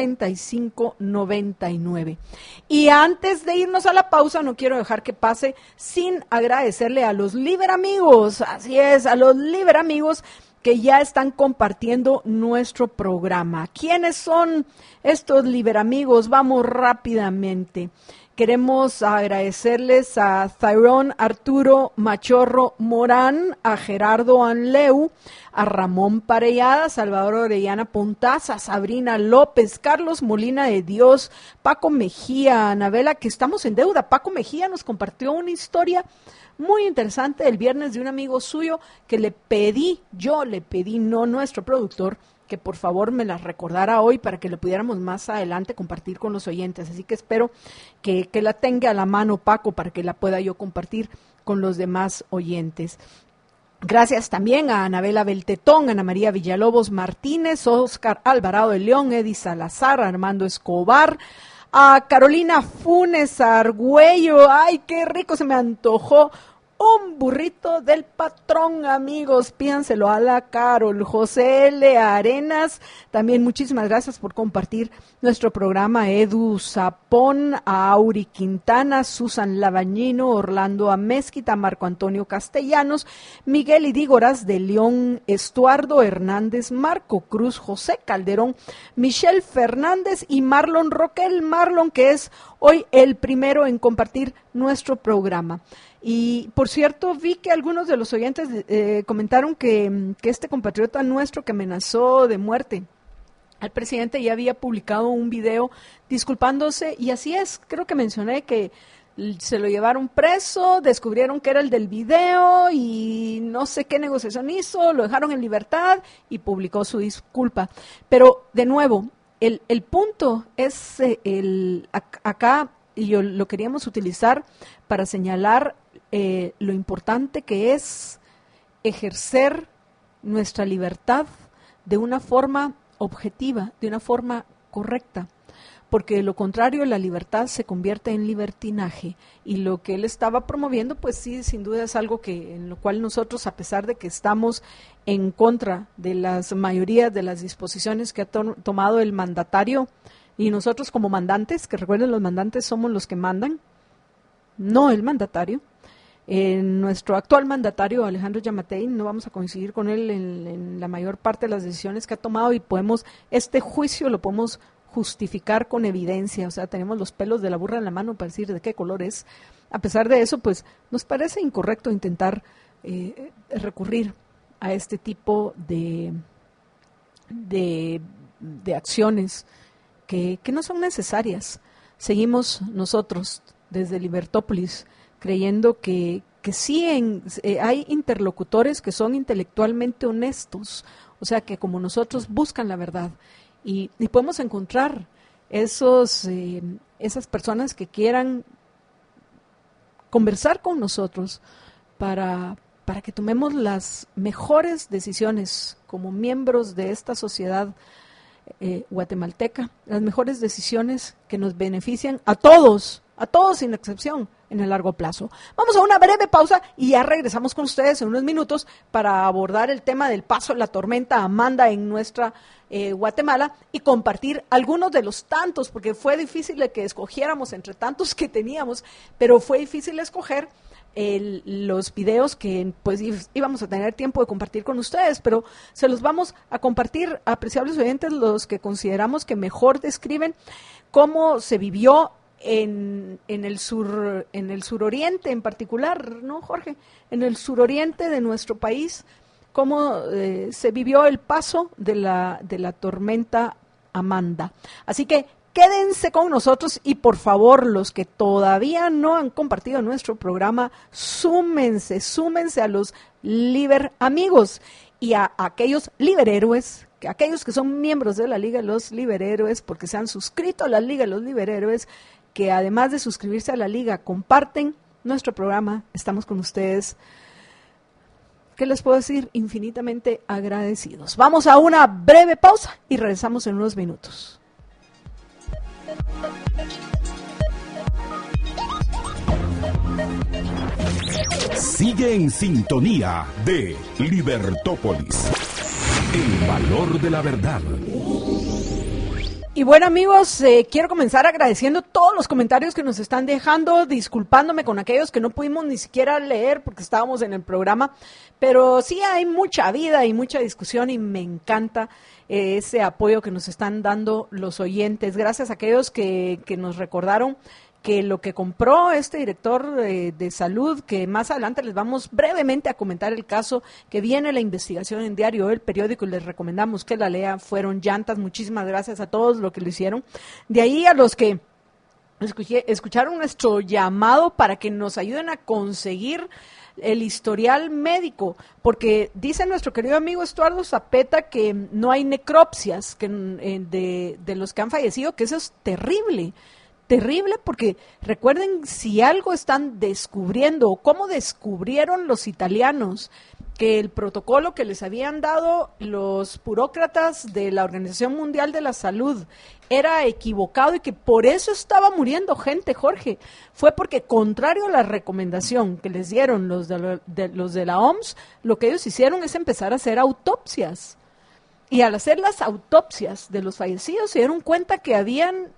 75 99. Y antes de irnos a la pausa, no quiero dejar que pase sin agradecerle a los Liberamigos, así es, a los Liberamigos que ya están compartiendo nuestro programa. ¿Quiénes son estos Liberamigos? Vamos rápidamente. Queremos agradecerles a Tyrone Arturo Machorro Morán, a Gerardo Anleu, a Ramón Parellada, Salvador Orellana Pontaza, Sabrina López, Carlos Molina de Dios, Paco Mejía, Anabela, que estamos en deuda. Paco Mejía nos compartió una historia muy interesante el viernes de un amigo suyo que yo le pedí, no nuestro productor, que por favor me las recordara hoy para que lo pudiéramos más adelante compartir con los oyentes. Así que espero que la tenga a la mano Paco para que la pueda yo compartir con los demás oyentes. Gracias también a Anabela Beltetón, Ana María Villalobos Martínez, Oscar Alvarado de León, Eddie Salazar, Armando Escobar, a Carolina Funes Argüello. ¡Ay, qué rico! Se me antojó un burrito del patrón, amigos, pídanselo a la Carol. José L. Arenas, también muchísimas gracias por compartir nuestro programa. Edu Zapón, a Auri Quintana, Susan Lavañino, Orlando Amezquita, Marco Antonio Castellanos, Miguel Idígoras de León, Estuardo Hernández, Marco Cruz, José Calderón, Michelle Fernández y Marlon Roquel. Marlon, que es hoy el primero en compartir nuestro programa. Y, por cierto, vi que algunos de los oyentes comentaron que este compatriota nuestro que amenazó de muerte al presidente ya había publicado un video disculpándose, y así es, creo que mencioné que se lo llevaron preso, descubrieron que era el del video y no sé qué negociación hizo, lo dejaron en libertad y publicó su disculpa. Pero, de nuevo, el punto es acá, y lo queríamos utilizar para señalar lo importante que es ejercer nuestra libertad de una forma objetiva, de una forma correcta, porque de lo contrario la libertad se convierte en libertinaje, y lo que él estaba promoviendo, pues sí, sin duda es algo en lo cual nosotros, a pesar de que estamos en contra de las mayorías de las disposiciones que ha tomado el mandatario, y nosotros como mandantes, que recuerden, los mandantes somos los que mandan, no el mandatario. Nuestro actual mandatario, Alejandro Yamatei, no vamos a coincidir con él en la mayor parte de las decisiones que ha tomado, y este juicio lo podemos justificar con evidencia, o sea, tenemos los pelos de la burra en la mano para decir de qué color es. A pesar de eso, pues nos parece incorrecto intentar recurrir a este tipo de de acciones que no son necesarias. Seguimos nosotros desde Libertópolis creyendo que sí hay interlocutores que son intelectualmente honestos, o sea, que como nosotros buscan la verdad y podemos encontrar esas personas que quieran conversar con nosotros para que tomemos las mejores decisiones como miembros de esta sociedad guatemalteca, las mejores decisiones que nos benefician a todos sin excepción, en el largo plazo. Vamos a una breve pausa y ya regresamos con ustedes en unos minutos para abordar el tema del paso de la tormenta Amanda en nuestra Guatemala y compartir algunos de los tantos, porque fue difícil de que escogiéramos entre tantos que teníamos, pero fue difícil escoger los videos que pues íbamos a tener tiempo de compartir con ustedes, pero se los vamos a compartir, apreciables oyentes, los que consideramos que mejor describen cómo se vivió en el suroriente en particular, ¿no, Jorge? En el suroriente de nuestro país, cómo se vivió el paso de la tormenta Amanda. Así que quédense con nosotros y por favor, los que todavía no han compartido nuestro programa, súmense a los Liber Amigos y a aquellos Liberhéroes, aquellos que son miembros de la Liga de los Liberhéroes, porque se han suscrito a la Liga de los Liberhéroes, que además de suscribirse a la Liga, comparten nuestro programa. Estamos con ustedes. ¿Qué les puedo decir? Infinitamente agradecidos. Vamos a una breve pausa y regresamos en unos minutos. Sigue en sintonía de Libertópolis, el valor de la verdad. Y bueno, amigos, quiero comenzar agradeciendo todos los comentarios que nos están dejando, disculpándome con aquellos que no pudimos ni siquiera leer porque estábamos en el programa, pero sí hay mucha vida y mucha discusión y me encanta ese apoyo que nos están dando los oyentes. Gracias a aquellos que nos recordaron que lo que compró este director de salud, que más adelante les vamos brevemente a comentar el caso, que viene la investigación en Diario El Periódico y les recomendamos que la lean, fueron llantas. Muchísimas gracias a todos los que lo hicieron. De ahí a los que escucharon nuestro llamado para que nos ayuden a conseguir el historial médico, porque dice nuestro querido amigo Estuardo Zapeta que no hay necropsias de los que han fallecido, que eso es terrible porque recuerden, si algo están descubriendo, o cómo descubrieron los italianos que el protocolo que les habían dado los burócratas de la Organización Mundial de la Salud era equivocado y que por eso estaba muriendo gente, Jorge, fue porque contrario a la recomendación que les dieron los de la OMS, lo que ellos hicieron es empezar a hacer autopsias. Y al hacer las autopsias de los fallecidos se dieron cuenta que habían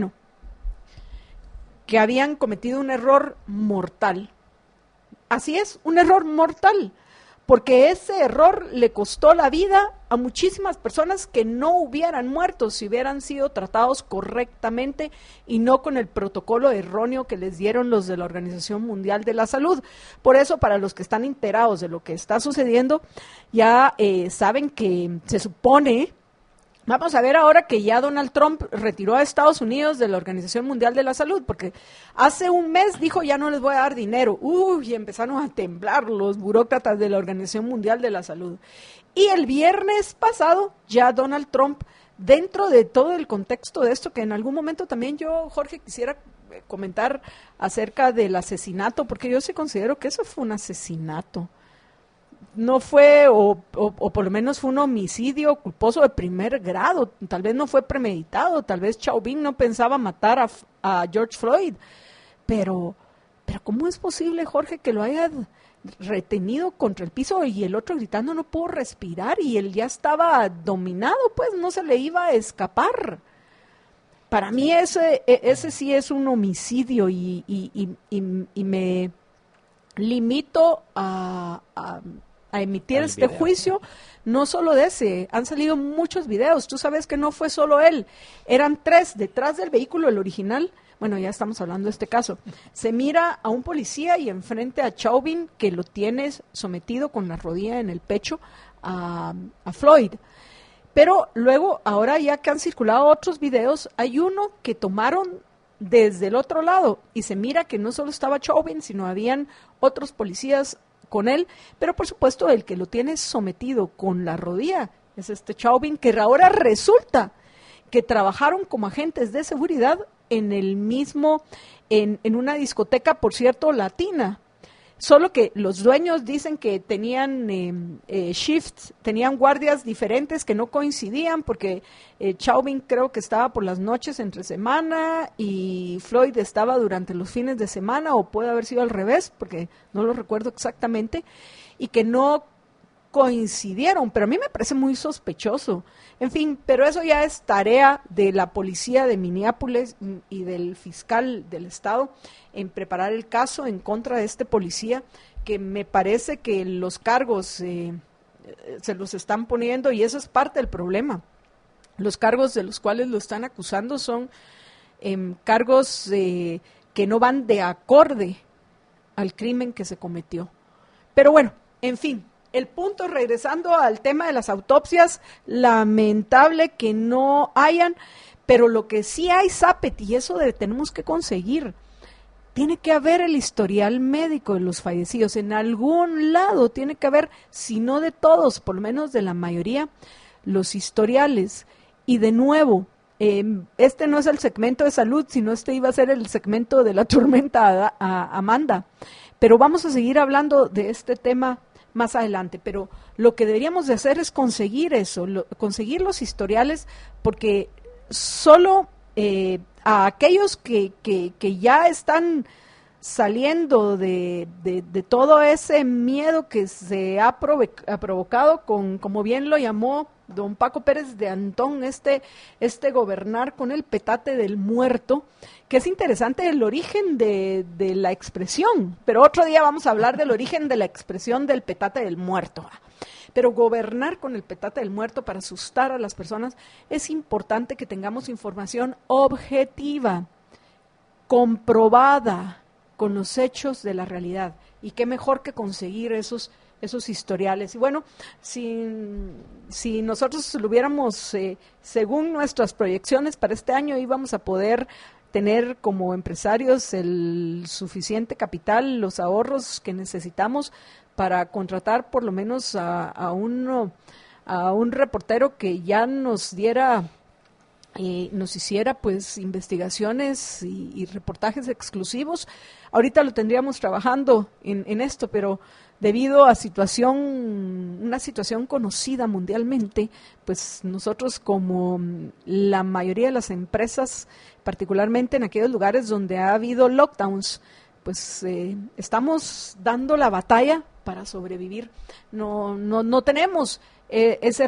cometido un error mortal. Así es, un error mortal, porque ese error le costó la vida a muchísimas personas que no hubieran muerto si hubieran sido tratados correctamente y no con el protocolo erróneo que les dieron los de la Organización Mundial de la Salud. Por eso, para los que están enterados de lo que está sucediendo, ya saben que se supone. Vamos a ver ahora que ya Donald Trump retiró a Estados Unidos de la Organización Mundial de la Salud, porque hace un mes dijo ya no les voy a dar dinero. Y empezaron a temblar los burócratas de la Organización Mundial de la Salud. Y el viernes pasado ya Donald Trump, dentro de todo el contexto de esto, que en algún momento también yo, Jorge, quisiera comentar acerca del asesinato, porque yo sí considero que eso fue un asesinato. No fue, o por lo menos fue un homicidio culposo de primer grado, tal vez no fue premeditado, tal vez Chauvin no pensaba matar a George Floyd, pero ¿cómo es posible, Jorge, que lo haya retenido contra el piso y el otro gritando no puedo respirar y él ya estaba dominado, pues no se le iba a escapar? Para mí ese sí es un homicidio y me limito a emitir este juicio, no solo de ese, han salido muchos videos, tú sabes que no fue solo él, eran 3 detrás del vehículo, el original, bueno, ya estamos hablando de este caso, se mira a un policía y enfrente a Chauvin, que lo tiene sometido con la rodilla en el pecho a Floyd, Pero luego, ahora ya que han circulado otros videos, hay uno que tomaron desde el otro lado y se mira que no solo estaba Chauvin, sino habían otros policías con él, pero por supuesto el que lo tiene sometido con la rodilla es este Chauvin, que ahora resulta que trabajaron como agentes de seguridad en el mismo, en una discoteca, por cierto, latina. Solo que los dueños dicen que tenían shifts, tenían guardias diferentes que no coincidían, porque Chauvin creo que estaba por las noches entre semana y Floyd estaba durante los fines de semana, o puede haber sido al revés, porque no lo recuerdo exactamente, y que no coincidieron, pero a mí me parece muy sospechoso. En fin, pero eso ya es tarea de la policía de Minneapolis y del fiscal del estado en preparar el caso en contra de este policía, que me parece que los cargos se los están poniendo, y eso es parte del problema. Los cargos de los cuales lo están acusando son cargos que no van de acorde al crimen que se cometió. Pero bueno, en fin. El punto, regresando al tema de las autopsias, lamentable que no hayan, pero lo que sí hay, Zapet, y eso tenemos que conseguir, tiene que haber el historial médico de los fallecidos. En algún lado tiene que haber, si no de todos, por lo menos de la mayoría, los historiales. Y de nuevo, este no es el segmento de salud, sino este iba a ser el segmento de la tormenta a Amanda. Pero vamos a seguir hablando de este tema más adelante, pero lo que deberíamos de hacer es conseguir eso, conseguir los historiales, porque solo a aquellos que ya están saliendo de todo ese miedo que se ha provocado con, como bien lo llamó don Paco Pérez de Antón, este gobernar con el petate del muerto, que es interesante el origen de la expresión, pero otro día vamos a hablar del origen de la expresión del petate del muerto. Pero gobernar con el petate del muerto para asustar a las personas, es importante que tengamos información objetiva, comprobada con los hechos de la realidad, y qué mejor que conseguir esos historiales. Y bueno, si nosotros lo hubiéramos, según nuestras proyecciones para este año, íbamos a poder tener como empresarios el suficiente capital, los ahorros que necesitamos para contratar por lo menos a un reportero que ya nos diera, nos hiciera pues investigaciones y reportajes exclusivos. Ahorita lo tendríamos trabajando en esto, pero debido a una situación conocida mundialmente, pues nosotros, como la mayoría de las empresas, particularmente en aquellos lugares donde ha habido lockdowns, pues estamos dando la batalla para sobrevivir. No tenemos ese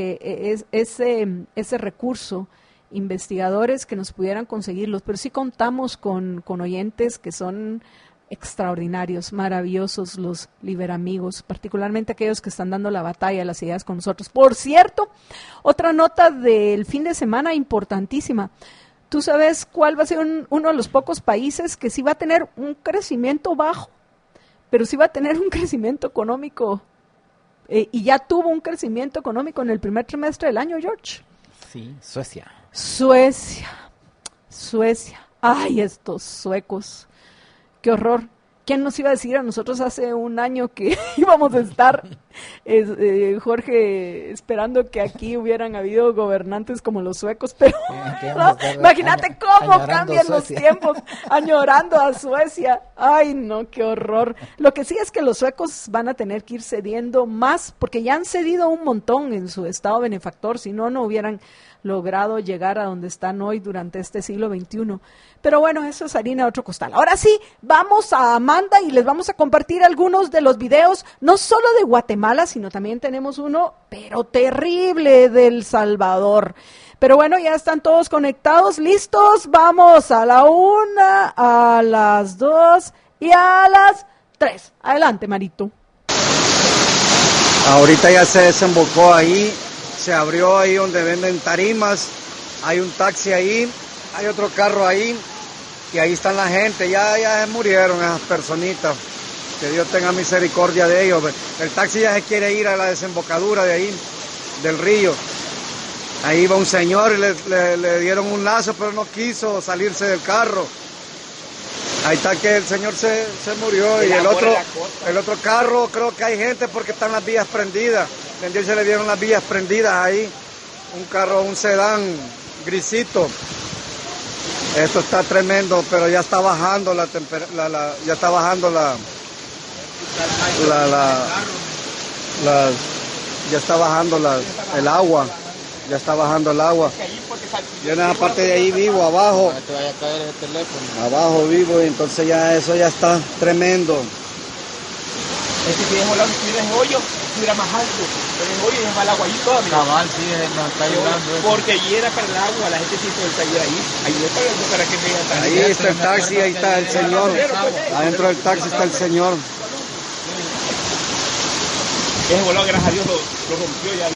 recurso, investigadores que nos pudieran conseguirlos, pero sí contamos con oyentes que son extraordinarios, maravillosos, los liberamigos, particularmente aquellos que están dando la batalla, las ideas con nosotros. Por cierto, otra nota del fin de semana importantísima. ¿Tú sabes cuál va a ser uno de los pocos países que sí va a tener un crecimiento bajo, pero sí va a tener un crecimiento económico, y ya tuvo un crecimiento económico en el primer trimestre del año, George? Sí, Suecia. Ay, estos suecos. ¡Qué horror! ¿Quién nos iba a decir a nosotros hace un año que íbamos a estar, Jorge, esperando que aquí hubieran habido gobernantes como los suecos? Pero no, imagínate cómo cambian los tiempos, añorando a Suecia. ¡Ay, no, qué horror! Lo que sí es que los suecos van a tener que ir cediendo más, porque ya han cedido un montón en su estado benefactor, si no hubieran logrado llegar a donde están hoy durante este siglo XXI. Pero bueno, eso es harina de otro costal. Ahora sí, vamos a Amanda y les vamos a compartir algunos de los videos, no solo de Guatemala, sino también tenemos uno, pero terrible, de El Salvador. Pero bueno, ya están todos conectados, listos, vamos a la 1, a las 2 y a las 3. Adelante, Marito. Ahorita ya se desembocó ahí. Se abrió ahí donde venden tarimas, hay un taxi ahí, hay otro carro ahí, y ahí están la gente, ya murieron esas personitas, que Dios tenga misericordia de ellos. El taxi ya se quiere ir a la desembocadura de ahí, del río, Ahí iba un señor y le dieron un lazo, pero no quiso salirse del carro. Ahí está que el señor se murió. Y el otro carro, creo que hay gente porque están las vías prendidas. Se le dieron las vías prendidas ahí. Un carro, un sedán grisito. Esto está tremendo, pero ya está bajando ya está bajando ya está bajando el agua. Ya está bajando el agua. Yo en esa parte de ahí vivo, abajo. Te vaya a caer el teléfono. Abajo vivo, y entonces ya eso ya está tremendo. Es que si dejó el hoyo, estuviera más alto. Pero el hoyo deja el agua ahí todavía. Cabal, sí, nos está ayudando. Porque allí era para el agua, la gente se hizo el taller ahí. Ahí está para que vea. Ahí está el taxi, ahí está el señor. Adentro del taxi está el señor. Ese volado, gracias a Dios, lo rompió ya.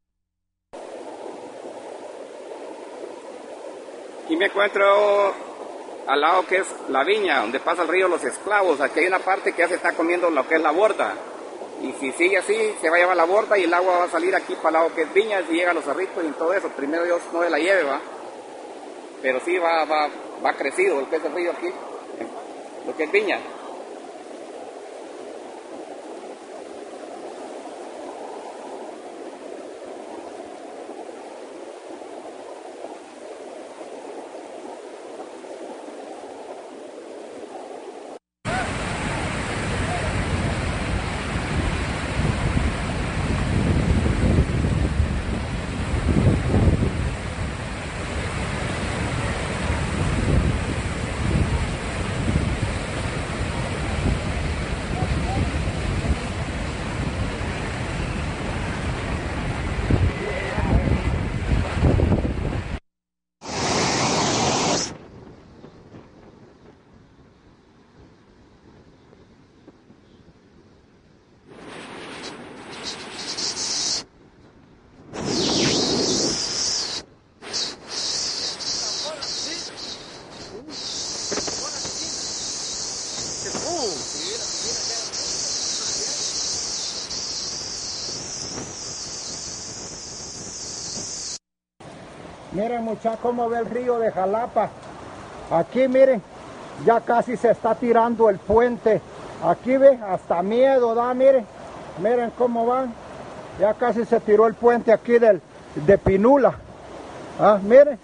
Y me encuentro al lado que es la viña, donde pasa el río Los Esclavos. Aquí hay una parte que ya se está comiendo lo que es la borda. Y si sigue así, se va a llevar la borda y el agua va a salir aquí para el lado que es viña, y llega a los cerritos y todo eso. Primero Dios no se la lleve, va. Pero sí va crecido lo que es el río aquí, lo que es viña. Miren muchachos cómo ve el río de Jalapa. Aquí miren, ya casi se está tirando el puente. Aquí ve, hasta miedo da, miren cómo van. Ya casi se tiró el puente aquí de Pinula. Ah, miren.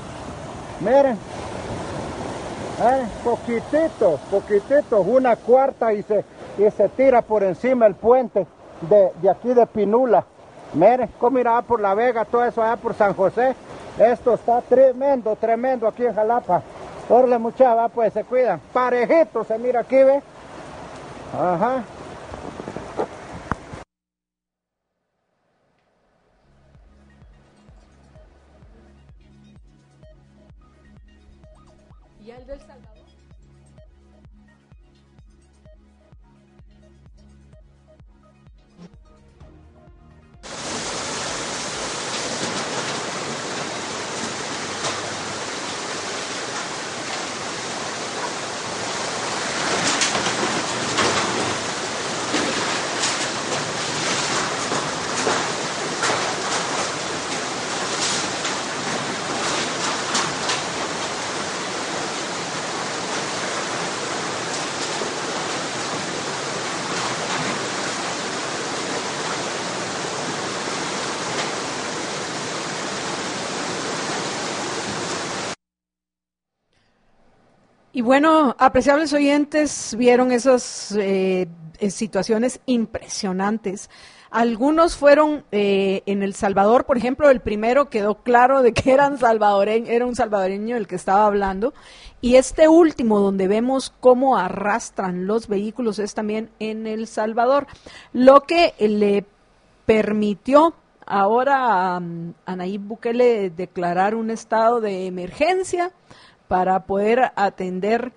Poquitito, una cuarta y se tira por encima el puente de aquí de Pinula. Miren cómo irá por La Vega, todo eso allá por San José. Esto está tremendo aquí en Jalapa. Órale muchachos, pues se cuidan. Parejito se mira aquí, ve. Ajá. ¿Y el del Salvador? Y bueno, apreciables oyentes, vieron esas situaciones impresionantes. Algunos fueron en El Salvador, por ejemplo, el primero quedó claro de que era un salvadoreño el que estaba hablando. Y este último, donde vemos cómo arrastran los vehículos, es también en El Salvador. Lo que le permitió ahora a Nayib Bukele declarar un estado de emergencia para poder atender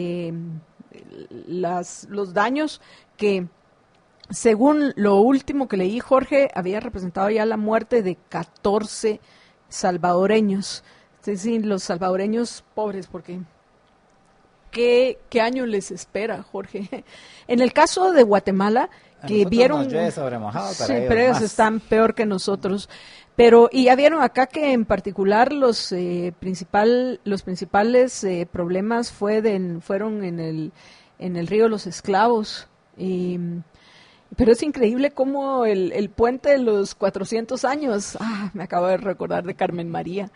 los daños que, según lo último que leí, Jorge, había representado ya la muerte de 14 salvadoreños. Es decir, los salvadoreños pobres, porque ¿qué año les espera, Jorge? En el caso de Guatemala, que vieron... Nos llueve sobre mojado, sí, pero ellos están peor que nosotros. Pero, y ya vieron acá que en particular los principales problemas fueron en el río Los Esclavos. Pero es increíble cómo el puente de los 400 años, me acabo de recordar de Carmen María.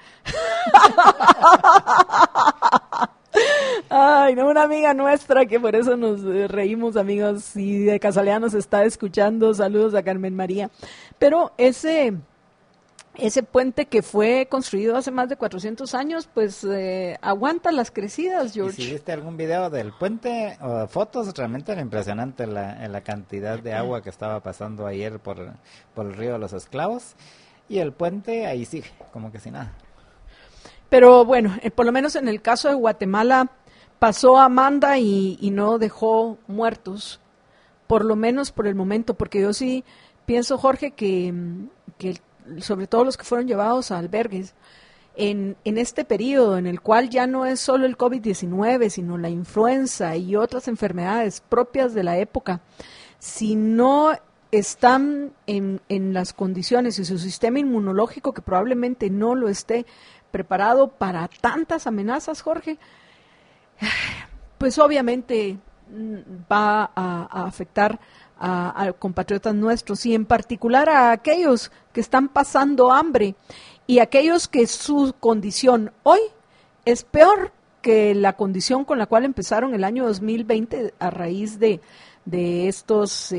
Ay, no, una amiga nuestra que por eso nos reímos, amigos, y de casualidad nos está escuchando, saludos a Carmen María. Pero ese puente que fue construido hace más de 400 años, pues aguanta las crecidas, George. ¿Y si viste algún video del puente o fotos? Realmente era impresionante la cantidad de agua que estaba pasando ayer por el río de los Esclavos. Y el puente ahí sigue, como que sin nada. Pero bueno, por lo menos en el caso de Guatemala pasó Amanda y no dejó muertos, por lo menos por el momento, porque yo sí pienso, Jorge, que sobre todo los que fueron llevados a albergues, en este periodo en el cual ya no es solo el COVID-19, sino la influenza y otras enfermedades propias de la época, si no están en las condiciones y su sistema inmunológico, que probablemente no lo esté preparado para tantas amenazas, Jorge, pues obviamente va a afectar a compatriotas nuestros y en particular a aquellos que están pasando hambre y aquellos que su condición hoy es peor que la condición con la cual empezaron el año 2020 a raíz de estos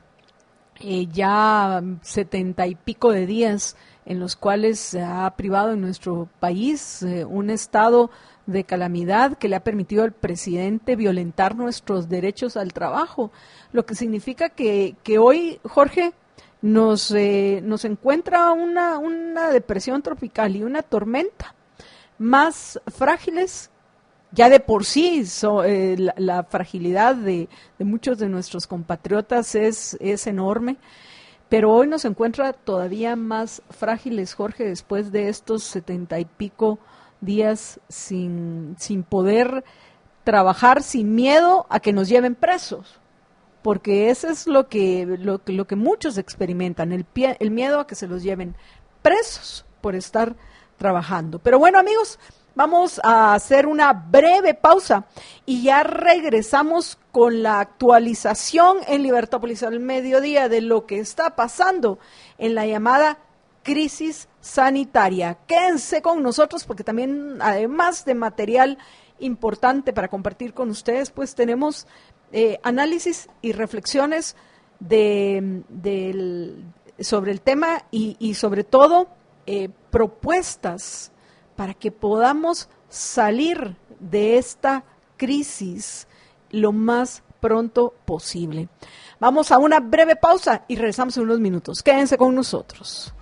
ya 70 y pico de días en los cuales se ha privado en nuestro país un estado de calamidad que le ha permitido al presidente violentar nuestros derechos al trabajo, lo que significa que hoy, Jorge, nos encuentra una depresión tropical y una tormenta más frágiles. Ya de por sí la fragilidad de muchos de nuestros compatriotas es enorme, pero hoy nos encuentra todavía más frágiles, Jorge, después de estos 70 y pico días sin poder trabajar, sin miedo a que nos lleven presos, porque eso es lo que muchos experimentan, el miedo a que se los lleven presos por estar trabajando. Pero bueno, amigos, vamos a hacer una breve pausa y ya regresamos con la actualización en Libertópolis al mediodía de lo que está pasando en la llamada crisis sanitaria. Quédense con nosotros porque también, además de material importante para compartir con ustedes, pues tenemos análisis y reflexiones sobre el tema y sobre todo propuestas para que podamos salir de esta crisis lo más pronto posible. Vamos a una breve pausa y regresamos en unos minutos. Quédense con nosotros.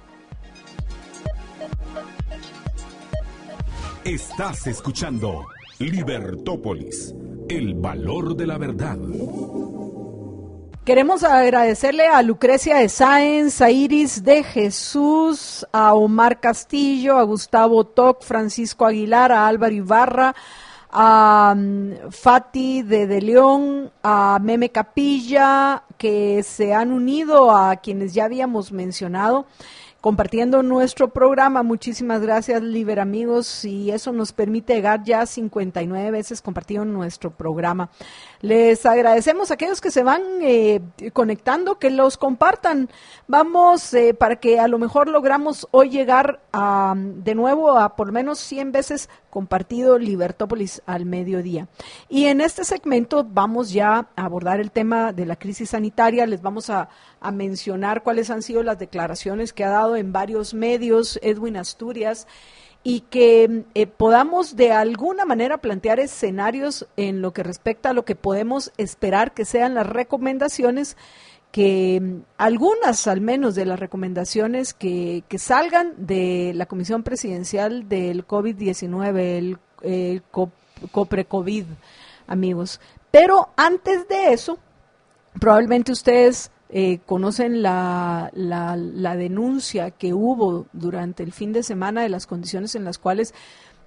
Estás escuchando Libertópolis, el valor de la verdad. Queremos agradecerle a Lucrecia de Sáenz, a Iris de Jesús, a Omar Castillo, a Gustavo Toc, Francisco Aguilar, a Álvaro Ibarra, a Fati de León, a Meme Capilla, que se han unido a quienes ya habíamos mencionado, compartiendo nuestro programa. Muchísimas gracias, Liber amigos, y eso nos permite llegar ya 59 veces compartido nuestro programa. Les agradecemos a aquellos que se van conectando, que los compartan. Vamos, para que a lo mejor logramos hoy llegar de nuevo a por lo menos 100 veces compartido Libertópolis al mediodía. Y en este segmento vamos ya a abordar el tema de la crisis sanitaria. Les vamos a mencionar cuáles han sido las declaraciones que ha dado en varios medios Edwin Asturias y que podamos de alguna manera plantear escenarios en lo que respecta a lo que podemos esperar que sean las recomendaciones, que algunas al menos de las recomendaciones que salgan de la Comisión Presidencial del COVID-19, el COPRE-COVID, amigos. Pero antes de eso, probablemente ustedes conocen la denuncia que hubo durante el fin de semana de las condiciones en las cuales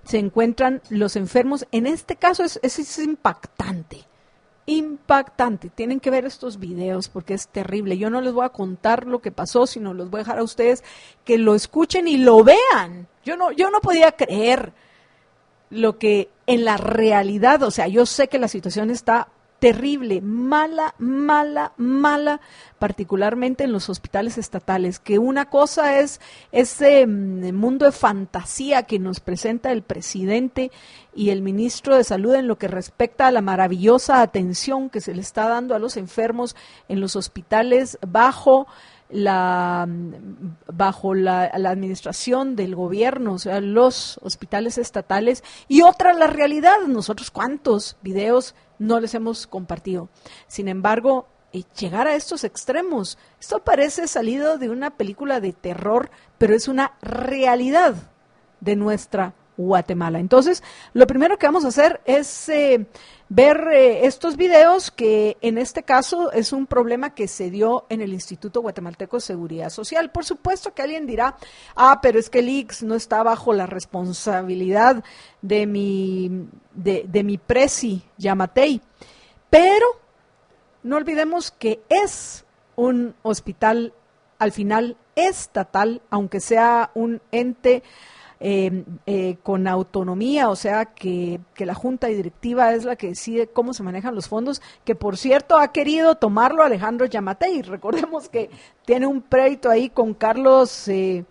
se encuentran los enfermos. En este caso es impactante. Impactante. Tienen que ver estos videos porque es terrible. Yo no les voy a contar lo que pasó, sino los voy a dejar a ustedes que lo escuchen y lo vean. Yo no podía creer lo que en la realidad, o sea, yo sé que la situación está terrible, mala, particularmente en los hospitales estatales, que una cosa es ese mundo de fantasía que nos presenta el presidente y el ministro de Salud en lo que respecta a la maravillosa atención que se le está dando a los enfermos en los hospitales bajo la administración del gobierno, o sea, los hospitales estatales, y otra la realidad. Nosotros cuántos videos no les hemos compartido. Sin embargo, llegar a estos extremos, esto parece salido de una película de terror, pero es una realidad de nuestra Guatemala. Entonces, lo primero que vamos a hacer es ver estos videos, que en este caso es un problema que se dio en el Instituto Guatemalteco de Seguridad Social. Por supuesto que alguien dirá, pero es que el IX no está bajo la responsabilidad de mi presi Yamatei, pero no olvidemos que es un hospital al final estatal, aunque sea un ente con autonomía, o sea que la junta directiva es la que decide cómo se manejan los fondos, que por cierto ha querido tomarlo Alejandro Yamatei. Recordemos que tiene un pleito ahí con Carlos,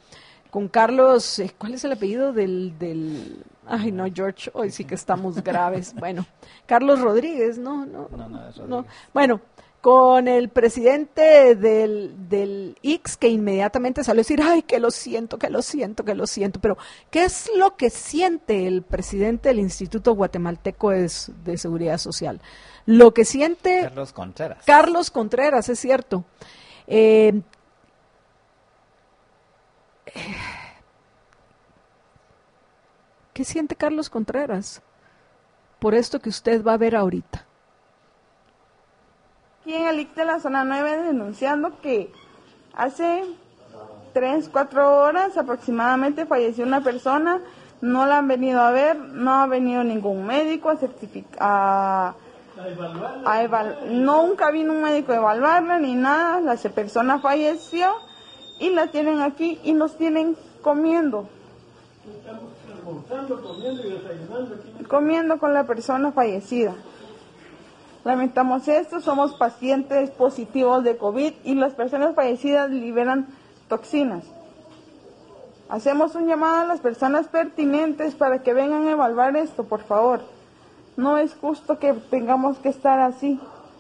¿cuál es el apellido del ay no, George, hoy sí que estamos graves. Bueno, Carlos Rodríguez, no, bueno, con el presidente del IX, que inmediatamente salió a decir, ay, que lo siento, pero ¿qué es lo que siente el presidente del Instituto Guatemalteco de Seguridad Social? Lo que siente Carlos Contreras, es cierto. ¿Qué siente Carlos Contreras por esto que usted va a ver ahorita? Aquí en el IC de la zona 9 denunciando que hace 3-4 horas aproximadamente falleció una persona, no la han venido a ver, no ha venido ningún médico nunca vino un médico a evaluarla ni nada. La persona falleció y la tienen aquí y nos tienen comiendo. Comiendo con la persona fallecida. Lamentamos esto, somos pacientes positivos de COVID y las personas fallecidas liberan toxinas. Hacemos un llamado a las personas pertinentes para que vengan a evaluar esto, por favor. No es justo que tengamos que estar así.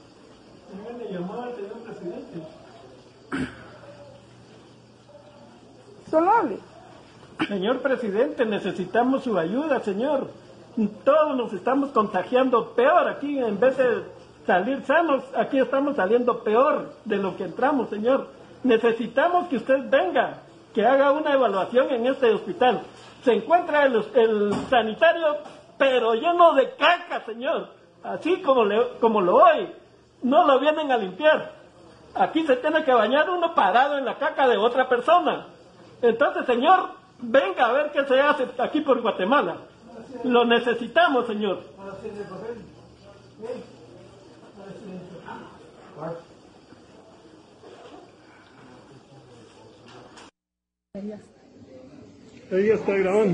Solo hable. Señor presidente, necesitamos su ayuda, señor. Todos nos estamos contagiando peor aquí, en vez de salir sanos, aquí estamos saliendo peor de lo que entramos, señor. Necesitamos que usted venga, que haga una evaluación en este hospital. Se encuentra el sanitario, pero lleno de caca, señor. Así como lo oye, no lo vienen a limpiar. Aquí se tiene que bañar uno parado en la caca de otra persona. Entonces, señor, venga a ver qué se hace aquí por Guatemala. Lo necesitamos, señor. Ahí está grabando.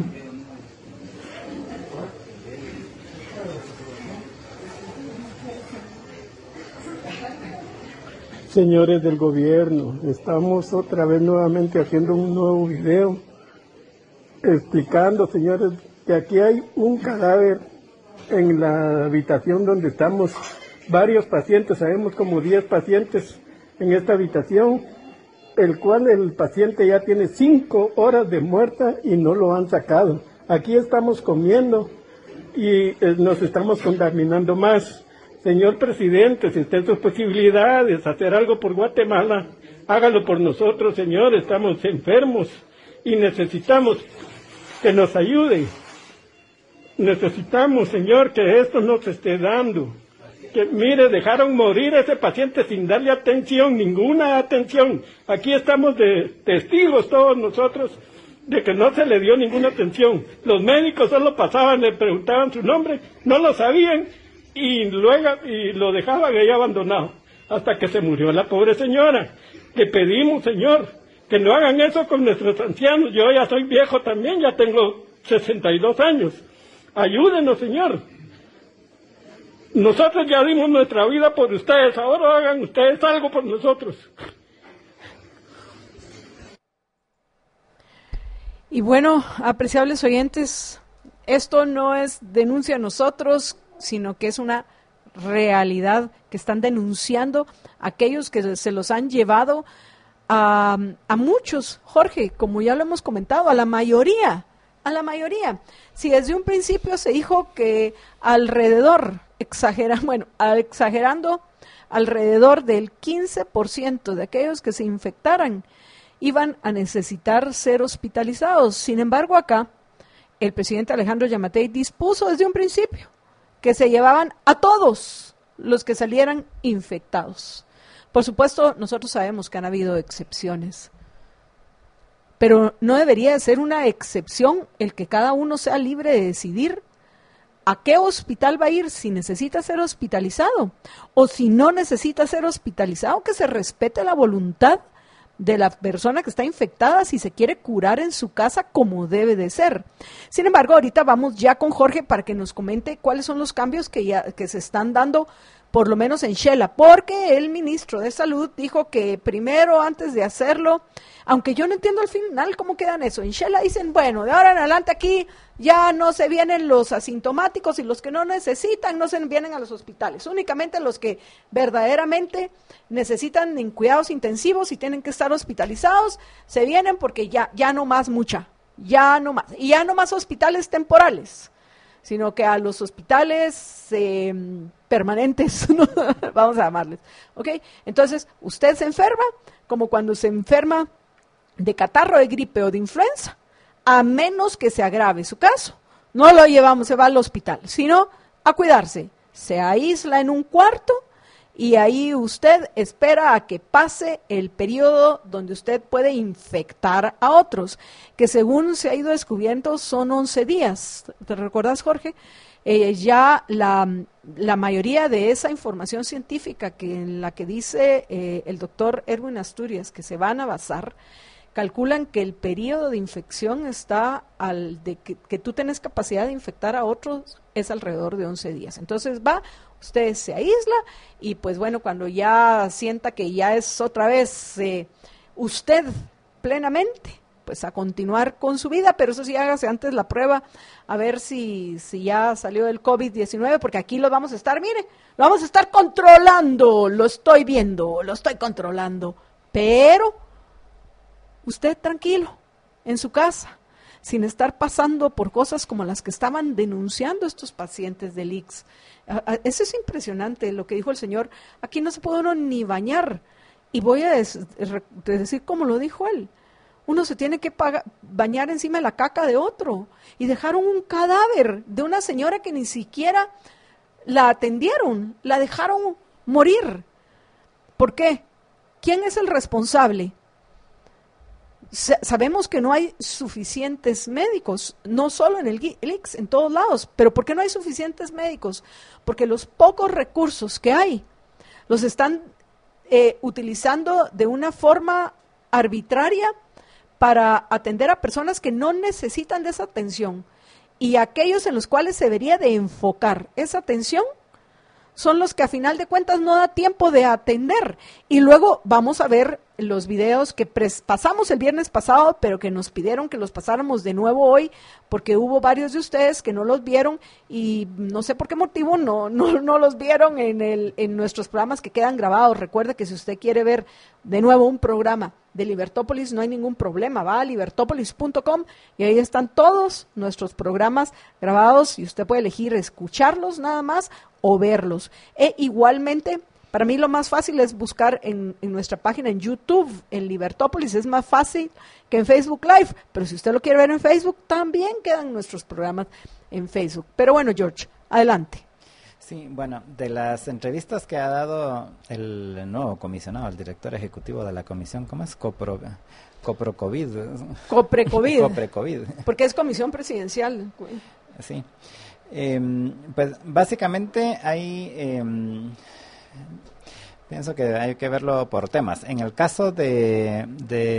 Señores del gobierno, estamos otra vez nuevamente haciendo un nuevo video explicando, señores, que aquí hay un cadáver en la habitación donde estamos varios pacientes, sabemos como 10 pacientes en esta habitación, el cual el paciente ya tiene 5 horas de muerta y no lo han sacado. Aquí estamos comiendo y nos estamos contaminando más. Señor presidente, si está en sus posibilidades hacer algo por Guatemala, hágalo por nosotros, señor, estamos enfermos y necesitamos que nos ayude. Necesitamos, señor, que esto no se esté dando. Que mire, dejaron morir a ese paciente sin darle atención, ninguna atención. Aquí estamos de testigos todos nosotros de que no se le dio ninguna atención. Los médicos solo pasaban, le preguntaban su nombre, no lo sabían y luego lo dejaban ahí abandonado hasta que se murió la pobre señora. Le pedimos, Señor, que no hagan eso con nuestros ancianos. Yo ya soy viejo también, ya tengo 62 años. Ayúdenos, Señor. Nosotros ya dimos nuestra vida por ustedes, ahora hagan ustedes algo por nosotros. Y bueno, apreciables oyentes, esto no es denuncia a nosotros, sino que es una realidad que están denunciando aquellos que se los han llevado a muchos, Jorge, como ya lo hemos comentado, a la mayoría. Si desde un principio se dijo que exagerando, alrededor del 15% de aquellos que se infectaran iban a necesitar ser hospitalizados. Sin embargo, acá, el presidente Alejandro Yamatei dispuso desde un principio que se llevaban a todos los que salieran infectados. Por supuesto, nosotros sabemos que han habido excepciones, pero no debería de ser una excepción el que cada uno sea libre de decidir a qué hospital va a ir, si necesita ser hospitalizado o si no necesita ser hospitalizado, que se respete la voluntad de la persona que está infectada si se quiere curar en su casa como debe de ser. Sin embargo, ahorita vamos ya con Jorge para que nos comente cuáles son los cambios que se están dando, por lo menos en Xela, porque el ministro de Salud dijo que primero, antes de hacerlo, aunque yo no entiendo al final cómo quedan eso, en Xela dicen, bueno, de ahora en adelante aquí ya no se vienen los asintomáticos y los que no necesitan no se vienen a los hospitales, únicamente los que verdaderamente necesitan en cuidados intensivos y tienen que estar hospitalizados, se vienen porque ya no más y ya no más hospitales temporales, sino que a los hospitales permanentes, ¿no? Vamos a llamarles, ¿ok? Entonces, usted se enferma, como cuando se enferma de catarro, de gripe o de influenza, a menos que se agrave su caso. No lo llevamos, se va al hospital, sino a cuidarse. Se aísla en un cuarto y ahí usted espera a que pase el periodo donde usted puede infectar a otros, que según se ha ido descubriendo son 11 días. ¿Te recuerdas, Jorge? Ya la mayoría de esa información científica en la que dice el doctor Erwin Asturias que se van a basar, calculan que el periodo de infección está que tú tenés capacidad de infectar a otros es alrededor de 11 días. Entonces usted se aísla y pues bueno, cuando ya sienta que ya es otra vez usted plenamente, pues a continuar con su vida, pero eso sí, hágase antes la prueba, a ver si ya salió del COVID-19, porque aquí lo vamos a estar, mire, lo vamos a estar controlando, lo estoy viendo, lo estoy controlando, pero usted tranquilo, en su casa, sin estar pasando por cosas como las que estaban denunciando estos pacientes del ICS. Eso es impresionante, lo que dijo el señor, aquí no se puede uno ni bañar, y voy a decir como lo dijo él, uno se tiene que bañar encima de la caca de otro, y dejaron un cadáver de una señora que ni siquiera la atendieron, la dejaron morir. ¿Por qué? ¿Quién es el responsable? Sabemos que no hay suficientes médicos, no solo en el ICS, en todos lados, pero ¿por qué no hay suficientes médicos? Porque los pocos recursos que hay los están utilizando de una forma arbitraria para atender a personas que no necesitan de esa atención, y aquellos en los cuales se debería de enfocar esa atención son los que a final de cuentas no da tiempo de atender. Y luego vamos a ver los videos que pasamos el viernes pasado, pero que nos pidieron que los pasáramos de nuevo hoy, porque hubo varios de ustedes que no los vieron y no sé por qué motivo no los vieron en nuestros programas que quedan grabados. Recuerde que si usted quiere ver de nuevo un programa de Libertópolis, no hay ningún problema, va a libertópolis.com y ahí están todos nuestros programas grabados y usted puede elegir escucharlos nada más o verlos. Igualmente, para mí lo más fácil es buscar en nuestra página en YouTube, en Libertópolis, es más fácil que en Facebook Live, pero si usted lo quiere ver en Facebook, también quedan nuestros programas en Facebook. Pero bueno, George, adelante. Sí, bueno, de las entrevistas que ha dado el nuevo comisionado, el director ejecutivo de la comisión, ¿cómo es? Coprecovid. Coprecovid. Porque es comisión presidencial. Sí. Pues básicamente hay... pienso que hay que verlo por temas. En el caso de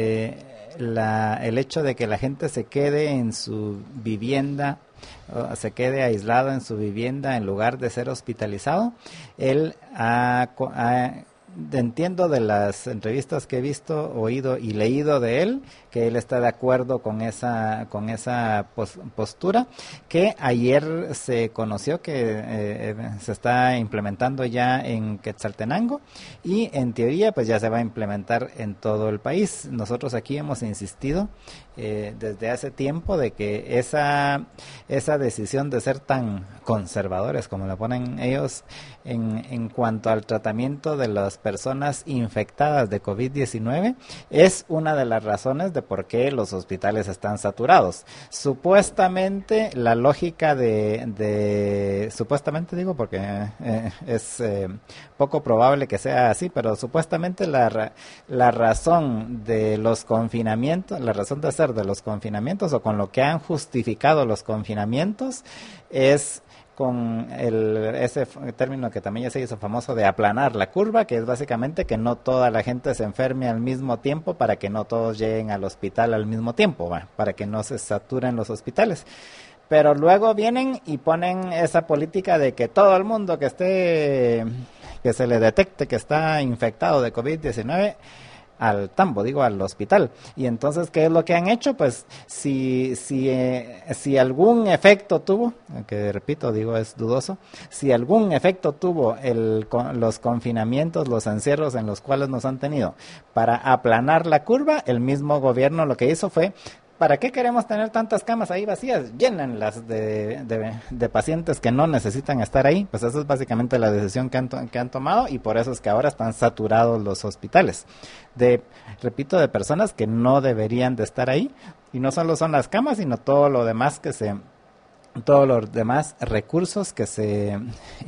el hecho de que la gente se quede en su vivienda, o se quede aislado en su vivienda en lugar de ser hospitalizado, él entiendo de las entrevistas que he visto, oído y leído de él, que él está de acuerdo con esa postura, que ayer se conoció que se está implementando ya en Quetzaltenango y en teoría pues ya se va a implementar en todo el país. Nosotros aquí hemos insistido desde hace tiempo de que esa decisión de ser tan conservadores como la ponen ellos en cuanto al tratamiento de las personas infectadas de COVID-19 es una de las razones de por qué los hospitales están saturados. Supuestamente la lógica supuestamente digo porque es poco probable que sea así, pero supuestamente la razón de los confinamientos, la razón de ser de los confinamientos o con lo que han justificado los confinamientos es con ese término que también ya se hizo famoso de aplanar la curva, que es básicamente que no toda la gente se enferme al mismo tiempo para que no todos lleguen al hospital al mismo tiempo, para que no se saturen los hospitales. Pero luego vienen y ponen esa política de que todo el mundo que se le detecte que está infectado de COVID-19 al tambo, al hospital. Y entonces, ¿qué es lo que han hecho? Pues si algún efecto tuvo, que repito, es dudoso, si algún efecto tuvo los confinamientos, los encierros en los cuales nos han tenido para aplanar la curva, el mismo gobierno lo que hizo fue: ¿para qué queremos tener tantas camas ahí vacías? Llénenlas de pacientes que no necesitan estar ahí. Pues esa es básicamente la decisión que han tomado y por eso es que ahora están saturados los hospitales. Repito, de personas que no deberían de estar ahí. Y no solo son las camas, sino todo lo demás todos los demás recursos que se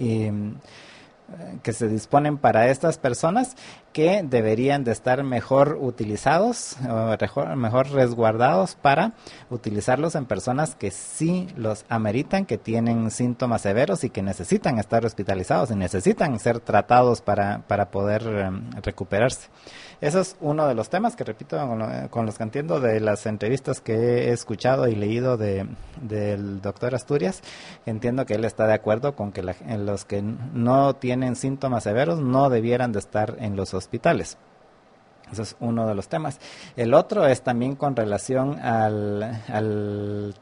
disponen para estas personas, que deberían de estar mejor utilizados, o mejor resguardados para utilizarlos en personas que sí los ameritan, que tienen síntomas severos y que necesitan estar hospitalizados y necesitan ser tratados para poder recuperarse. Eso es uno de los temas que, repito, con los que entiendo de las entrevistas que he escuchado y leído del doctor Asturias. Entiendo que él está de acuerdo con que los que no tienen síntomas severos no debieran de estar en los hospitales. Eso es uno de los temas. El otro es también con relación al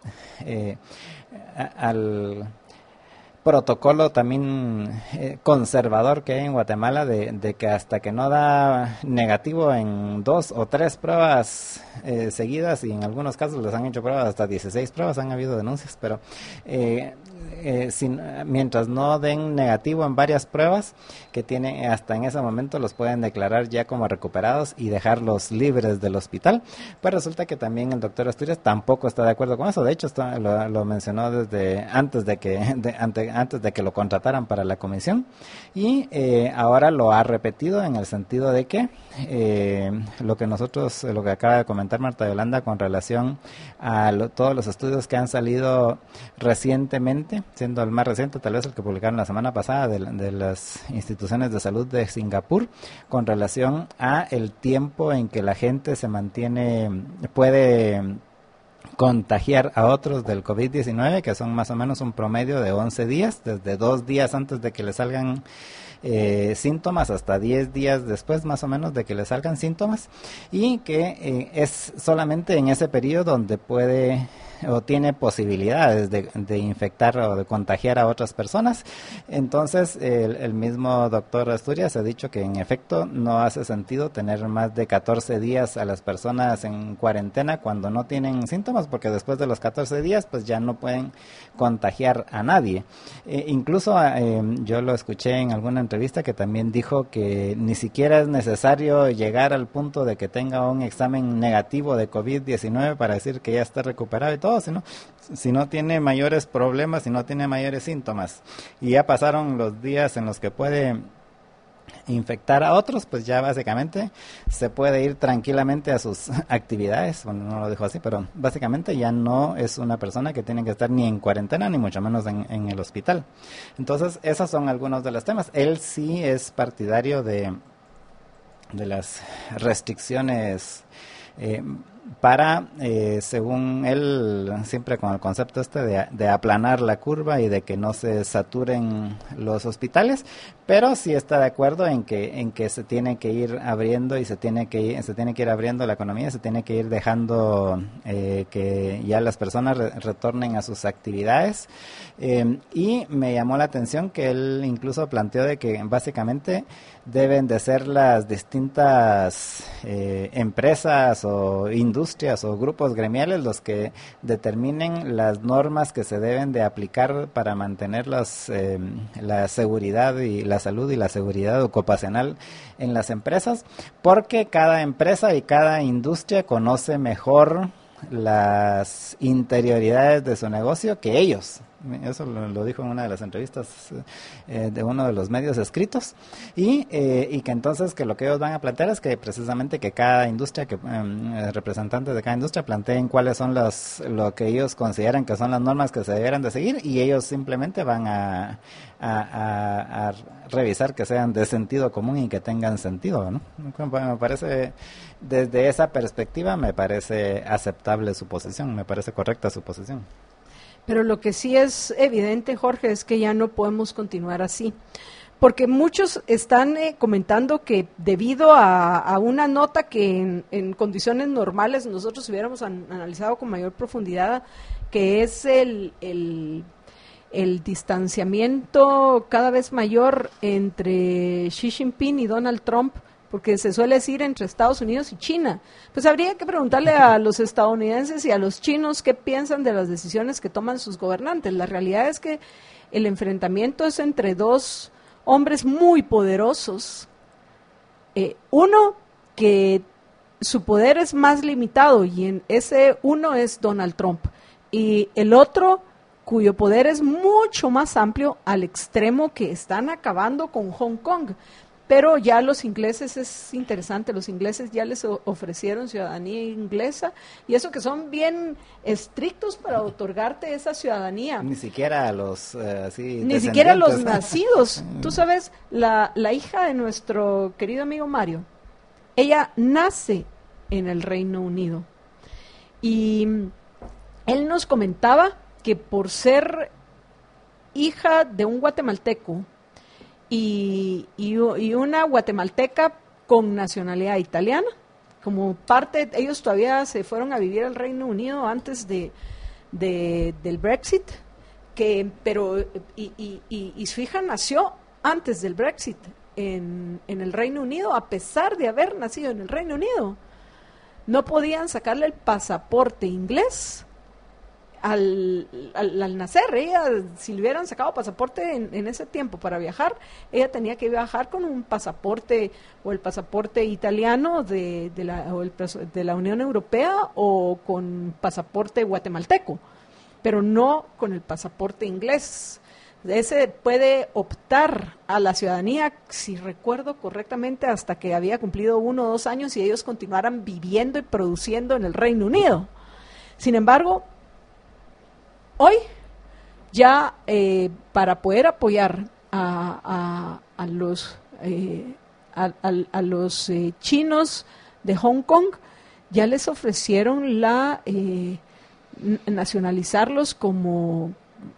protocolo también conservador que hay en Guatemala de que hasta que no da negativo en 2 o 3 pruebas seguidas, y en algunos casos les han hecho pruebas hasta 16 pruebas, han habido denuncias, pero mientras no den negativo en varias pruebas que tienen, hasta en ese momento los pueden declarar ya como recuperados y dejarlos libres del hospital. Pues resulta que también el doctor Asturias tampoco está de acuerdo con eso. De hecho, lo mencionó desde antes de que lo contrataran para la comisión, y ahora lo ha repetido en el sentido de que lo que acaba de comentar Marta Yolanda con relación a todos los estudios que han salido recientemente, siendo el más reciente tal vez el que publicaron la semana pasada de las instituciones de salud de Singapur, con relación a el tiempo en que la gente puede contagiar a otros del COVID-19, que son más o menos un promedio de 11 días, desde 2 días antes de que le salgan síntomas hasta 10 días después más o menos de que le salgan síntomas, y que es solamente en ese periodo donde puede o tiene posibilidades de infectar o de contagiar a otras personas. Entonces el mismo doctor Asturias ha dicho que en efecto no hace sentido tener más de 14 días a las personas en cuarentena cuando no tienen síntomas, porque después de los 14 días pues ya no pueden contagiar a nadie. Incluso yo lo escuché en alguna entrevista que también dijo que ni siquiera es necesario llegar al punto de que tenga un examen negativo de COVID-19 para decir que ya está recuperado y todo, todo, si no tiene mayores problemas, si no tiene mayores síntomas, y ya pasaron los días en los que puede infectar a otros, pues ya básicamente se puede ir tranquilamente a sus actividades. Bueno, no lo dijo así, pero básicamente ya no es una persona que tiene que estar ni en cuarentena, ni mucho menos en el hospital. Entonces, esos son algunos de los temas. Él sí es partidario de las restricciones para, según él, siempre con el concepto de aplanar la curva y de que no se saturen los hospitales, pero sí está de acuerdo en que se tiene que ir abriendo y se tiene que ir abriendo la economía, se tiene que ir dejando que ya las personas retornen a sus actividades, y me llamó la atención que él incluso planteó de que básicamente deben de ser las distintas empresas o industrias o grupos gremiales los que determinen las normas que se deben de aplicar para mantener la seguridad y la salud y la seguridad ocupacional en las empresas, porque cada empresa y cada industria conoce mejor las interioridades de su negocio que ellos. Eso lo dijo en una de las entrevistas de uno de los medios escritos, y que entonces que lo que ellos van a plantear es que precisamente que cada industria, que representantes de cada industria planteen cuáles son lo que ellos consideran que son las normas que se deberán de seguir, y ellos simplemente van a revisar que sean de sentido común y que tengan sentido, ¿no? Me parece, desde esa perspectiva, me parece aceptable su posición, me parece correcta su posición. Pero lo que sí es evidente, Jorge, es que ya no podemos continuar así, porque muchos están comentando que debido a una nota que en condiciones normales nosotros hubiéramos analizado con mayor profundidad, que es el distanciamiento cada vez mayor entre Xi Jinping y Donald Trump, porque se suele decir entre Estados Unidos y China. Pues habría que preguntarle a los estadounidenses y a los chinos qué piensan de las decisiones que toman sus gobernantes. La realidad es que el enfrentamiento es entre dos hombres muy poderosos. Uno que su poder es más limitado, y ese uno es Donald Trump, y el otro cuyo poder es mucho más amplio, al extremo que están acabando con Hong Kong. Pero ya los ingleses, es interesante, los ingleses ya les ofrecieron ciudadanía inglesa, y eso que son bien estrictos para otorgarte esa ciudadanía. Ni siquiera a los ni siquiera a los nacidos. Tú sabes, la hija de nuestro querido amigo Mario, ella nace en el Reino Unido, y él nos comentaba que por ser hija de un guatemalteco y una guatemalteca con nacionalidad italiana, como parte, ellos todavía se fueron a vivir al Reino Unido antes del Brexit, pero su hija nació antes del Brexit en el Reino Unido, a pesar de haber nacido en el Reino Unido. No podían sacarle el pasaporte inglés al nacer. Ella, si le hubieran sacado pasaporte en ese tiempo para viajar, ella tenía que viajar con un pasaporte, o el pasaporte italiano de la Unión Europea, o con pasaporte guatemalteco, pero no con el pasaporte inglés. Ese puede optar a la ciudadanía, si recuerdo correctamente, hasta que había cumplido 1 o 2 años y ellos continuaran viviendo y produciendo en el Reino Unido. Sin embargo, hoy ya para poder apoyar a los chinos de Hong Kong, ya les ofrecieron nacionalizarlos como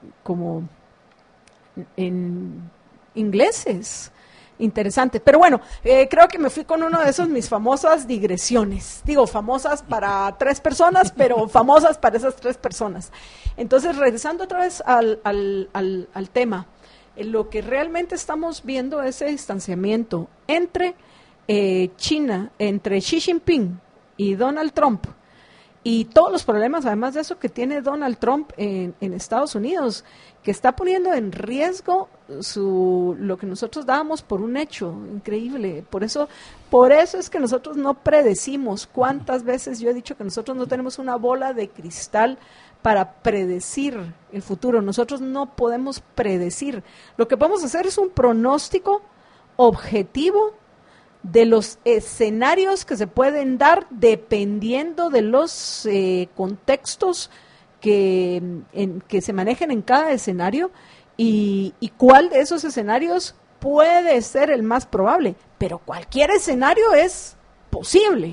en ingleses. Interesante, pero bueno, creo que me fui con uno de esos mis famosas digresiones. Digo, famosas para 3 personas, pero famosas para esas 3 personas. Entonces, regresando otra vez al tema, lo que realmente estamos viendo es ese distanciamiento entre China, entre Xi Jinping y Donald Trump, y todos los problemas, además de eso, que tiene Donald Trump en Estados Unidos, que está poniendo en riesgo lo que nosotros dábamos por un hecho increíble. Por eso es que nosotros no predecimos. ¿Cuántas veces yo he dicho que nosotros no tenemos una bola de cristal para predecir el futuro? Nosotros no podemos predecir. Lo que podemos hacer es un pronóstico objetivo de los escenarios que se pueden dar dependiendo de los contextos que se manejen en cada escenario y cuál de esos escenarios puede ser el más probable, pero cualquier escenario es posible.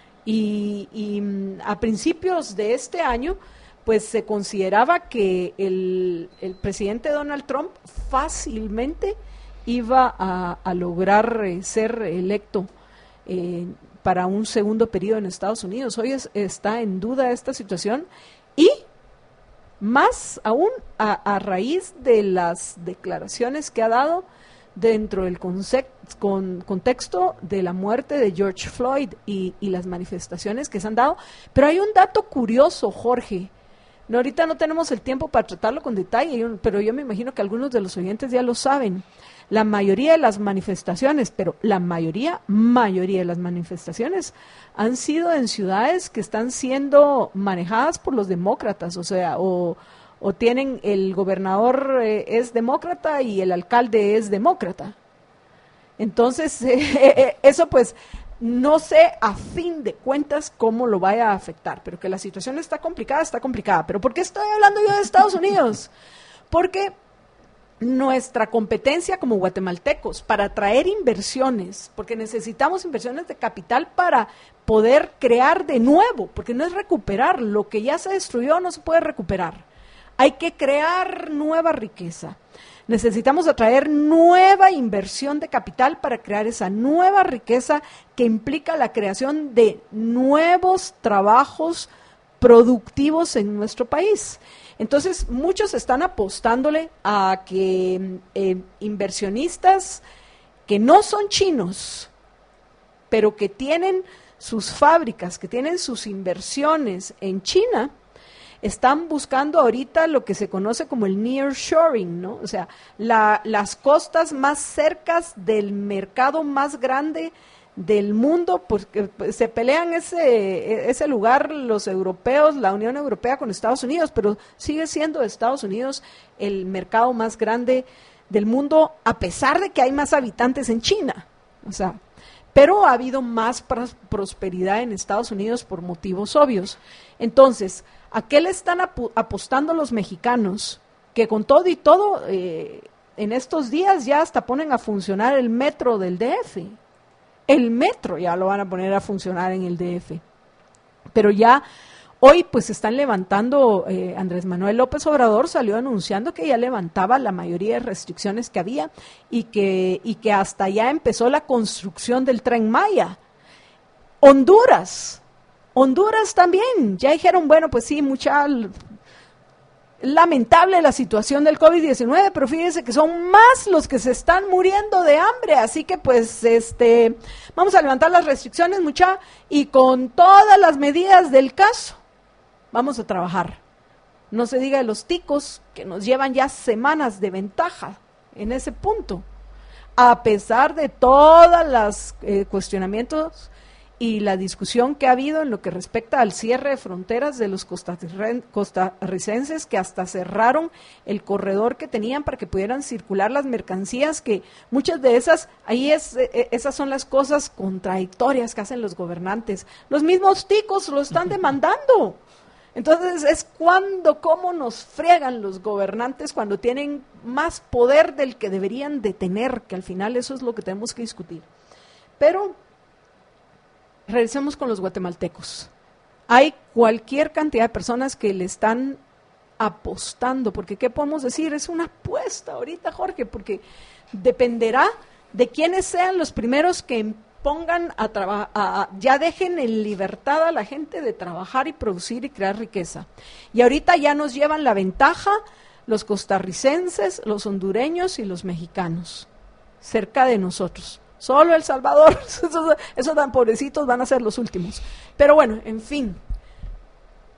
Y a principios de este año, pues se consideraba que el presidente Donald Trump fácilmente iba a lograr ser electo para un segundo periodo en Estados Unidos. Hoy está en duda esta situación y más aún a raíz de las declaraciones que ha dado dentro del contexto de la muerte de George Floyd y las manifestaciones que se han dado. Pero hay un dato curioso, Jorge. No, ahorita no tenemos el tiempo para tratarlo con detalle, pero yo me imagino que algunos de los oyentes ya lo saben. La mayoría de las manifestaciones, pero la mayoría de las manifestaciones han sido en ciudades que están siendo manejadas por los demócratas, o sea, o tienen el gobernador es demócrata y el alcalde es demócrata. Entonces, eso pues no sé a fin de cuentas cómo lo vaya a afectar, pero que la situación está complicada. ¿Pero por qué estoy hablando yo de Estados Unidos? Porque nuestra competencia como guatemaltecos para atraer inversiones, porque necesitamos inversiones de capital para poder crear de nuevo, porque no es recuperar, lo que ya se destruyó no se puede recuperar, hay que crear nueva riqueza. Necesitamos atraer nueva inversión de capital para crear esa nueva riqueza que implica la creación de nuevos trabajos productivos en nuestro país. Entonces, muchos están apostándole a que inversionistas que no son chinos, pero que tienen sus fábricas, que tienen sus inversiones en China, están buscando ahorita lo que se conoce como el nearshoring, ¿no? O sea, las costas más cercas del mercado más grande del mundo, porque se pelean ese lugar los europeos, la Unión Europea con Estados Unidos, pero sigue siendo Estados Unidos el mercado más grande del mundo, a pesar de que hay más habitantes en China. O sea, pero ha habido más prosperidad en Estados Unidos por motivos obvios. Entonces, ¿a qué le están apostando los mexicanos? Que con todo y todo, en estos días ya hasta ponen a funcionar el metro del DF. El metro ya lo van a poner a funcionar en el DF. Pero ya hoy pues están levantando, Andrés Manuel López Obrador salió anunciando que ya levantaba la mayoría de restricciones que había y que hasta ya empezó la construcción del Tren Maya. Honduras también, ya dijeron, bueno, pues sí, lamentable la situación del COVID-19, pero fíjense que son más los que se están muriendo de hambre, así que pues vamos a levantar las restricciones, y con todas las medidas del caso, vamos a trabajar. No se diga de los ticos, que nos llevan ya semanas de ventaja en ese punto, a pesar de todos los cuestionamientos y la discusión que ha habido en lo que respecta al cierre de fronteras de los costarricenses, que hasta cerraron el corredor que tenían para que pudieran circular las mercancías, que muchas de esas, esas son las cosas contradictorias que hacen los gobernantes. Los mismos ticos lo están demandando. Entonces es cómo nos friegan los gobernantes cuando tienen más poder del que deberían de tener, que al final eso es lo que tenemos que discutir. Pero regresemos con los guatemaltecos. Hay cualquier cantidad de personas que le están apostando, porque ¿qué podemos decir? Es una apuesta ahorita, Jorge, porque dependerá de quiénes sean los primeros que pongan a trabajar, ya dejen en libertad a la gente de trabajar y producir y crear riqueza. Y ahorita ya nos llevan la ventaja los costarricenses, los hondureños y los mexicanos, cerca de nosotros. Solo El Salvador, esos tan pobrecitos van a ser los últimos. Pero bueno, en fin,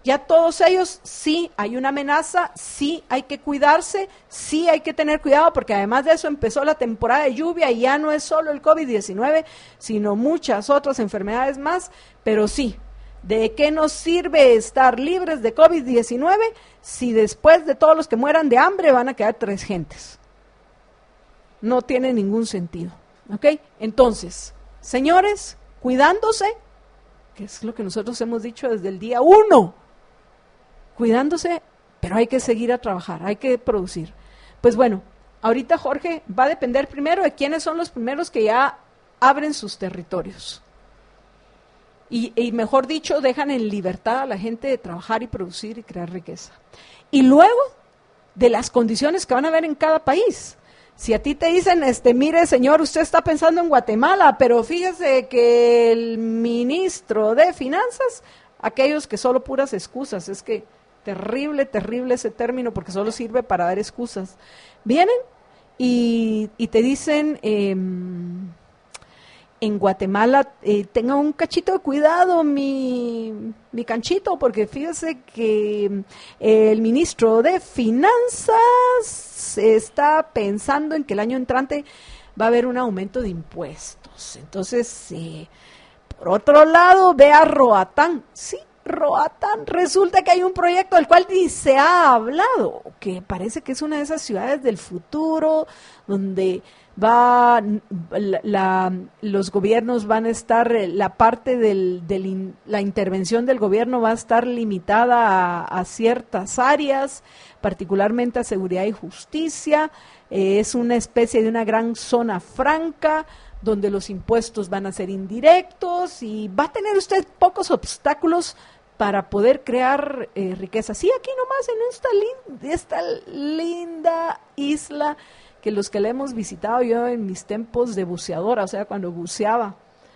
ya todos ellos, sí, hay una amenaza, sí, hay que cuidarse, sí, hay que tener cuidado, porque además de eso empezó la temporada de lluvia y ya no es solo el COVID-19, sino muchas otras enfermedades más, pero sí, ¿de qué nos sirve estar libres de COVID-19 si después de todos los que mueran de hambre van a quedar 3 gentes? No tiene ningún sentido, ¿ok? Entonces, señores, cuidándose, que es lo que nosotros hemos dicho desde el día 1, cuidándose, pero hay que seguir a trabajar, hay que producir. Pues bueno, ahorita Jorge, va a depender primero de quiénes son los primeros que ya abren sus territorios. Y mejor dicho, dejan en libertad a la gente de trabajar y producir y crear riqueza. Y luego, de las condiciones que van a haber en cada país. Si a ti te dicen, mire señor, usted está pensando en Guatemala, pero fíjese que el ministro de Finanzas, aquellos que solo puras excusas, es que terrible, terrible ese término porque solo sirve para dar excusas. Vienen y te dicen, en Guatemala, tenga un cachito de cuidado mi canchito, porque fíjese que el ministro de Finanzas está pensando en que el año entrante va a haber un aumento de impuestos. Entonces, por otro lado, ve a Roatán. Sí, Roatán, resulta que hay un proyecto del cual ni se ha hablado, que parece que es una de esas ciudades del futuro, donde los gobiernos van a estar, la parte la intervención del gobierno va a estar limitada a ciertas áreas, particularmente a seguridad y justicia. Es una especie de una gran zona franca, donde los impuestos van a ser indirectos y va a tener usted pocos obstáculos para poder crear riqueza. Sí, aquí nomás en esta linda isla, que los que la hemos visitado yo en mis tiempos de buceadora, o sea, cuando buceaba,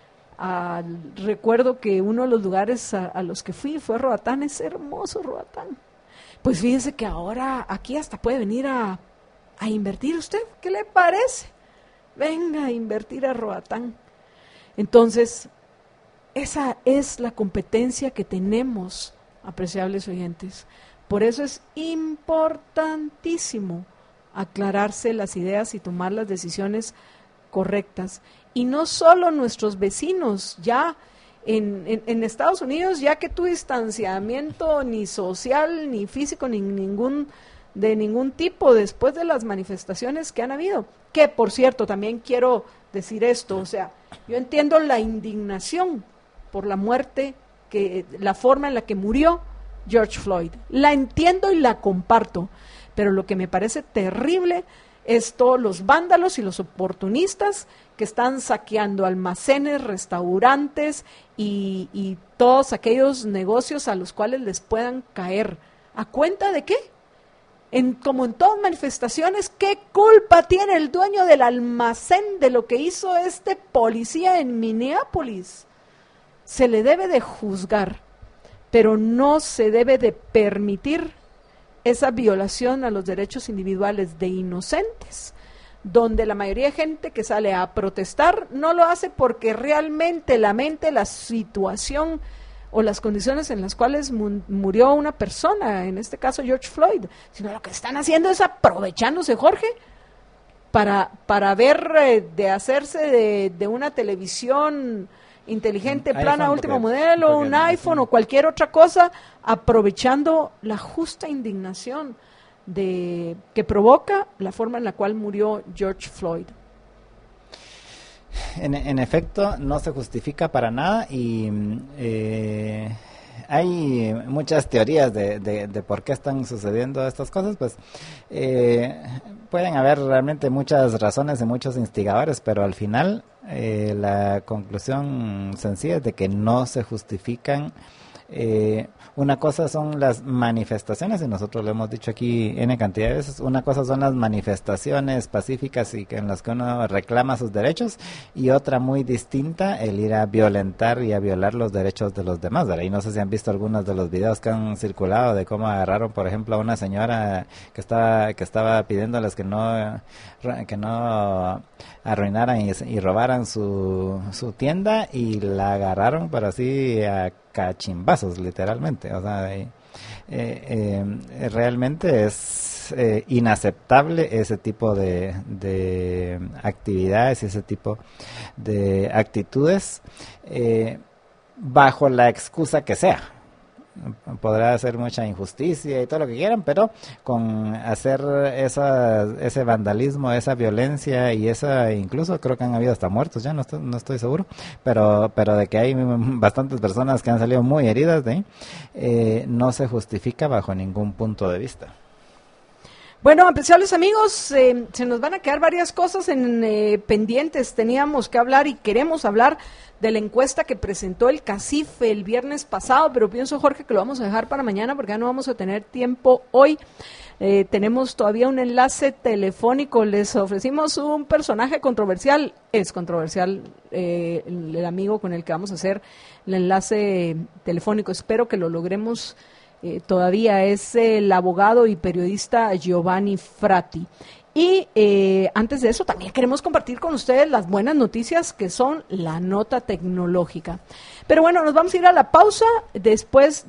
recuerdo que uno de los lugares a los que fui fue Roatán. Es hermoso Roatán. Pues fíjese que ahora aquí hasta puede venir a invertir usted. ¿Qué le parece? Venga a invertir a Roatán. Entonces, esa es la competencia que tenemos, apreciables oyentes. Por eso es importantísimo aclararse las ideas y tomar las decisiones correctas. Y no solo nuestros vecinos, ya en Estados Unidos, ya que tu distanciamiento ni social, ni físico, ni de ningún tipo después de las manifestaciones que han habido. Que, por cierto, también quiero decir esto, o sea, yo entiendo la indignación por la muerte, la forma en la que murió George Floyd. La entiendo y la comparto, pero lo que me parece terrible es todos los vándalos y los oportunistas que están saqueando almacenes, restaurantes y todos aquellos negocios a los cuales les puedan caer. ¿A cuenta de qué? Como en todas manifestaciones, ¿qué culpa tiene el dueño del almacén de lo que hizo este policía en Minneapolis? Se le debe de juzgar, pero no se debe de permitir esa violación a los derechos individuales de inocentes, donde la mayoría de gente que sale a protestar no lo hace porque realmente lamente la situación o las condiciones en las cuales murió una persona, en este caso George Floyd, sino lo que están haciendo es aprovechándose, Jorge, para ver, de hacerse de una televisión inteligente, plana, último modelo, un iPhone o cualquier otra cosa, aprovechando la justa indignación que provoca la forma en la cual murió George Floyd. En efecto, no se justifica para nada y hay muchas teorías de por qué están sucediendo estas cosas, pues pueden haber realmente muchas razones y muchos instigadores, pero al final la conclusión sencilla es de que no se justifican. Una cosa son las manifestaciones, y nosotros lo hemos dicho aquí N cantidad de veces. Una cosa son las manifestaciones pacíficas y en las que uno reclama sus derechos, y otra muy distinta, el ir a violentar y a violar los derechos de los demás. Y no sé si han visto algunos de los videos que han circulado de cómo agarraron, por ejemplo, a una señora que estaba pidiéndoles que no arruinaran y robaran su tienda, y la agarraron, pero así a cachimbazos. brazos, literalmente. O sea, realmente es inaceptable ese tipo de actividades y ese tipo de actitudes, bajo la excusa que sea. Podrá hacer mucha injusticia y todo lo que quieran, pero con hacer ese vandalismo, esa violencia y esa, incluso creo que han habido hasta muertos, ya no estoy seguro, pero de que hay bastantes personas que han salido muy heridas de ahí, no se justifica bajo ningún punto de vista. Bueno, apreciables amigos, se nos van a quedar varias cosas pendientes. Teníamos que hablar y queremos hablar de la encuesta que presentó el CACIF el viernes pasado, pero pienso, Jorge, que lo vamos a dejar para mañana porque ya no vamos a tener tiempo hoy. Tenemos todavía un enlace telefónico. Les ofrecimos un personaje controversial. Es controversial el amigo con el que vamos a hacer el enlace telefónico. Espero que lo logremos. Todavía es el abogado y periodista Giovanni Frati. Y antes de eso también queremos compartir con ustedes las buenas noticias que son la nota tecnológica. Pero bueno, nos vamos a ir a la pausa después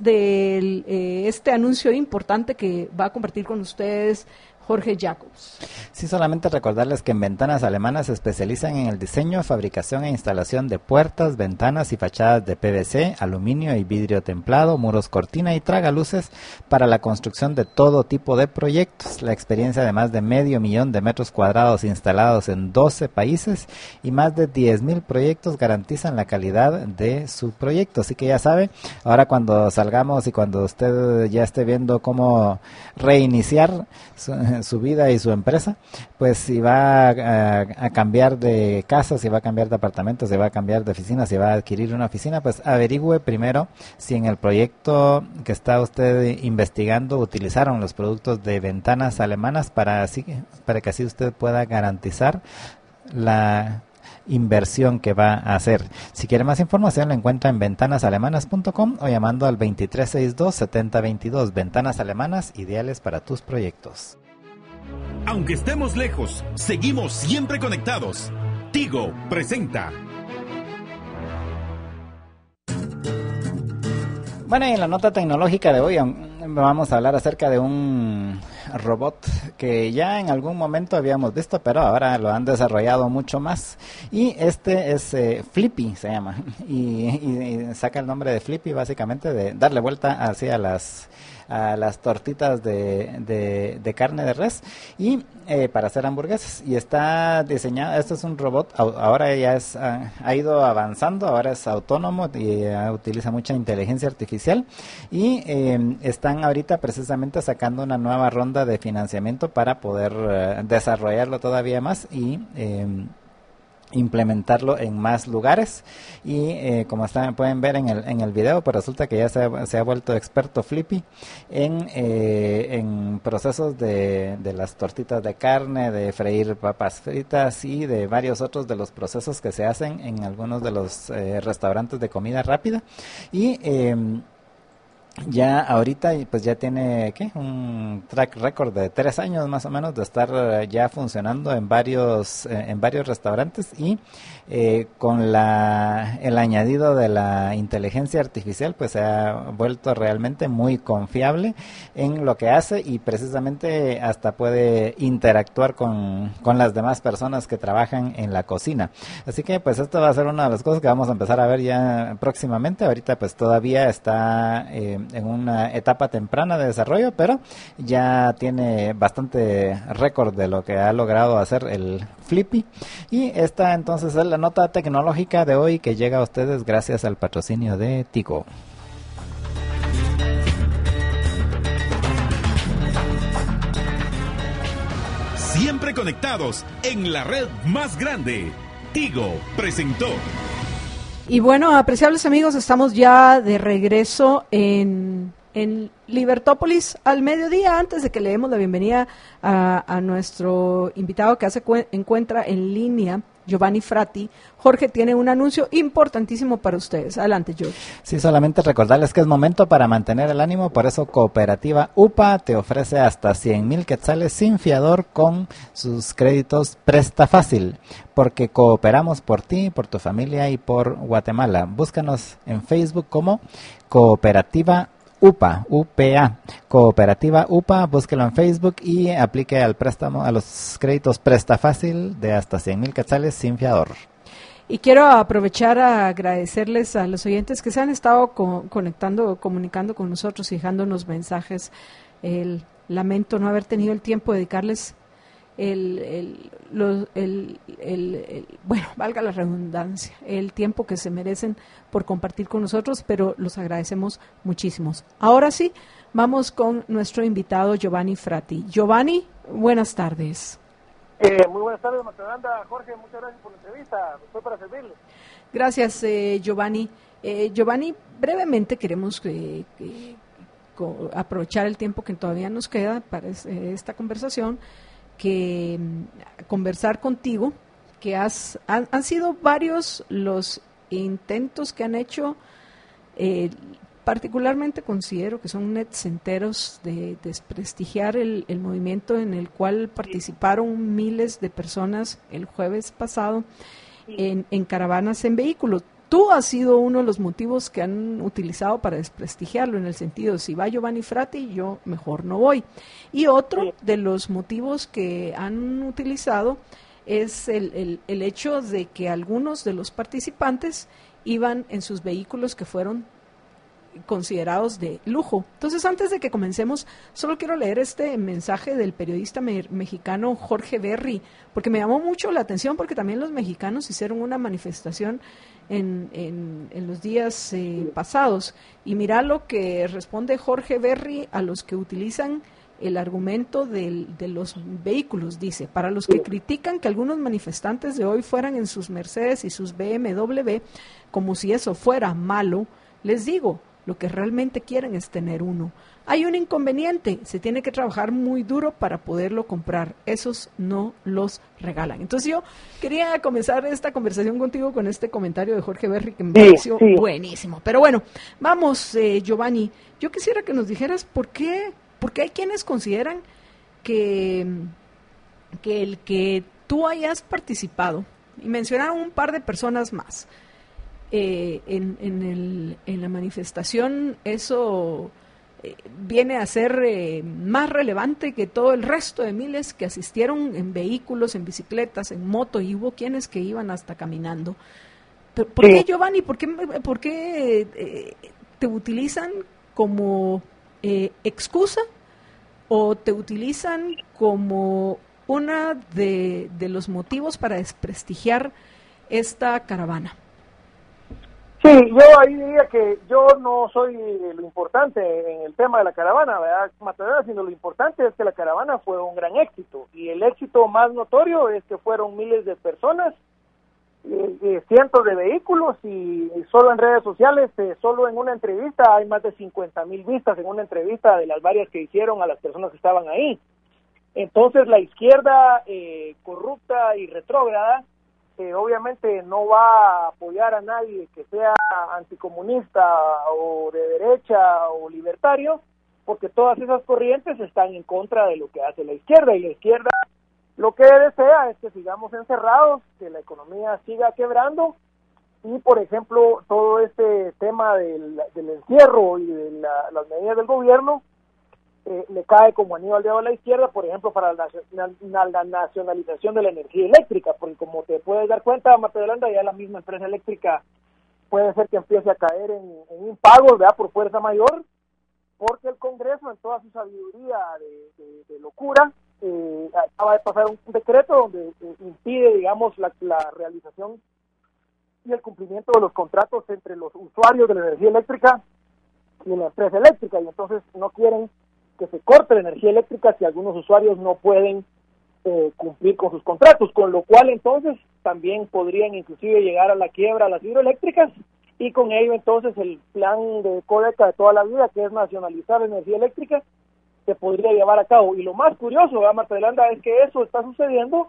de este anuncio importante que va a compartir con ustedes Jorge Jacobs. Sí, solamente recordarles que en Ventanas Alemanas se especializan en el diseño, fabricación e instalación de puertas, ventanas y fachadas de PVC, aluminio y vidrio templado, muros cortina y tragaluces para la construcción de todo tipo de proyectos. La experiencia de más de 500,000 de metros cuadrados instalados en 12 países y más de 10,000 proyectos garantizan la calidad de su proyecto. Así que ya sabe, ahora cuando salgamos y cuando usted ya esté viendo cómo reiniciar su vida y su empresa, pues si va a cambiar de casa, si va a cambiar de apartamento, si va a cambiar de oficina, si va a adquirir una oficina, pues averigüe primero si en el proyecto que está usted investigando utilizaron los productos de Ventanas Alemanas para que así usted pueda garantizar la inversión que va a hacer. Si quiere más información, la encuentra en ventanasalemanas.com o llamando al 2362-7022. Ventanas Alemanas, ideales para tus proyectos. Aunque estemos lejos, seguimos siempre conectados. Tigo presenta. Bueno, y en la nota tecnológica de hoy vamos a hablar acerca de un robot que ya en algún momento habíamos visto, pero ahora lo han desarrollado mucho más. Y este es Flippy, se llama. Y saca el nombre de Flippy básicamente de darle vuelta hacia las tortitas de carne de res y para hacer hamburguesas, y está diseñado. Este es un robot, ahora ya ha ido avanzando, ahora es autónomo y utiliza mucha inteligencia artificial, y están ahorita precisamente sacando una nueva ronda de financiamiento para poder desarrollarlo todavía más y implementarlo en más lugares. Y como pueden ver en el video, pues resulta que ya se ha vuelto experto Flippy en procesos de las tortitas de carne, de freír papas fritas y de varios otros de los procesos que se hacen en algunos de los restaurantes de comida rápida. Y ya ahorita pues ya tiene un track record de 3 años más o menos de estar ya funcionando en varios restaurantes, y con el añadido de la inteligencia artificial pues se ha vuelto realmente muy confiable en lo que hace, y precisamente hasta puede interactuar con las demás personas que trabajan en la cocina. Así que pues esto va a ser una de las cosas que vamos a empezar a ver ya próximamente. Ahorita pues todavía está en una etapa temprana de desarrollo, pero ya tiene bastante récord de lo que ha logrado hacer el Flippy. Y esta entonces es la nota tecnológica de hoy, que llega a ustedes gracias al patrocinio de Tigo. Siempre conectados en la red más grande. Tigo presentó. Y bueno, apreciables amigos, estamos ya de regreso en Libertópolis al mediodía. Antes de que le demos la bienvenida a nuestro invitado que encuentra en línea Giovanni Frati, Jorge tiene un anuncio importantísimo para ustedes. Adelante, George. Sí, solamente recordarles que es momento para mantener el ánimo, por eso Cooperativa UPA te ofrece hasta 100,000 quetzales sin fiador con sus créditos Presta Fácil, porque cooperamos por ti, por tu familia y por Guatemala. Búscanos en Facebook como Cooperativa UPA, UPA, Cooperativa UPA, búsquelo en Facebook y aplique al préstamo, a los créditos Presta Fácil de hasta 100,000 quetzales sin fiador. Y quiero aprovechar a agradecerles a los oyentes que se han estado comunicando con nosotros y dejándonos mensajes. Lamento no haber tenido el tiempo de dedicarles bueno, valga la redundancia, el tiempo que se merecen por compartir con nosotros, pero los agradecemos muchísimo. Ahora sí, vamos con nuestro invitado Giovanni Frati. Giovanni, buenas tardes. Muy buenas tardes, Matadanda. Jorge, muchas gracias por la entrevista. Estoy para servirle. Gracias, Giovanni. Giovanni, brevemente queremos aprovechar el tiempo que todavía nos queda para esta conversación, que conversar contigo, que han sido varios los intentos que han hecho, particularmente considero que son netcenteros de desprestigiar el movimiento en el cual participaron miles de personas el jueves pasado en caravanas en vehículos. Tú has sido uno de los motivos que han utilizado para desprestigiarlo, en el sentido, si va Giovanni Frati, yo mejor no voy. Y otro de los motivos que han utilizado es el hecho de que algunos de los participantes iban en sus vehículos que fueron considerados de lujo. Entonces, antes de que comencemos, solo quiero leer este mensaje del periodista mexicano Jorge Berry, porque me llamó mucho la atención, porque también los mexicanos hicieron una manifestación en los días pasados. Y mira lo que responde Jorge Berry a los que utilizan el argumento de los vehículos. Dice: para los que critican que algunos manifestantes de hoy fueran en sus Mercedes y sus BMW, como si eso fuera malo, les digo, lo que realmente quieren es tener uno. Hay un inconveniente, se tiene que trabajar muy duro para poderlo comprar. Esos no los regalan. Entonces yo quería comenzar esta conversación contigo con este comentario de Jorge Berry que me pareció buenísimo. Pero bueno, vamos, Giovanni, yo quisiera que nos dijeras por qué hay quienes consideran que el que tú hayas participado, y mencionaron un par de personas más, en la manifestación, eso viene a ser más relevante que todo el resto de miles que asistieron en vehículos, en bicicletas, en moto, y hubo quienes que iban hasta caminando. ¿Por qué, Giovanni? ¿Por qué te utilizan como excusa o te utilizan como una de los motivos para desprestigiar esta caravana? Sí, yo ahí diría que yo no soy lo importante en el tema de la caravana, ¿verdad, Matadera? Sino lo importante es que la caravana fue un gran éxito, y el éxito más notorio es que fueron miles de personas, cientos de vehículos, y solo en redes sociales, solo en una entrevista hay más de 50,000 vistas en una entrevista de las varias que hicieron a las personas que estaban ahí. Entonces la izquierda corrupta y retrógrada obviamente no va a apoyar a nadie que sea anticomunista o de derecha o libertario, porque todas esas corrientes están en contra de lo que hace la izquierda, y la izquierda lo que desea es que sigamos encerrados, que la economía siga quebrando, y por ejemplo todo este tema del encierro y de las medidas del gobierno le cae como anillo al dedo a la izquierda, por ejemplo, para la nacionalización de la energía eléctrica, porque como te puedes dar cuenta, Marta Yolanda, ya la misma empresa eléctrica puede ser que empiece a caer en impagos, ¿verdad?, por fuerza mayor, porque el Congreso, en toda su sabiduría de locura, acaba de pasar un decreto donde impide, digamos, la realización y el cumplimiento de los contratos entre los usuarios de la energía eléctrica y la empresa eléctrica, y entonces no quieren que se corte la energía eléctrica si algunos usuarios no pueden cumplir con sus contratos, con lo cual entonces también podrían inclusive llegar a la quiebra a las hidroeléctricas, y con ello entonces el plan de Codeca de toda la vida, que es nacionalizar la energía eléctrica, se podría llevar a cabo. Y lo más curioso, ¿verdad, Marta Yolanda?, es que eso está sucediendo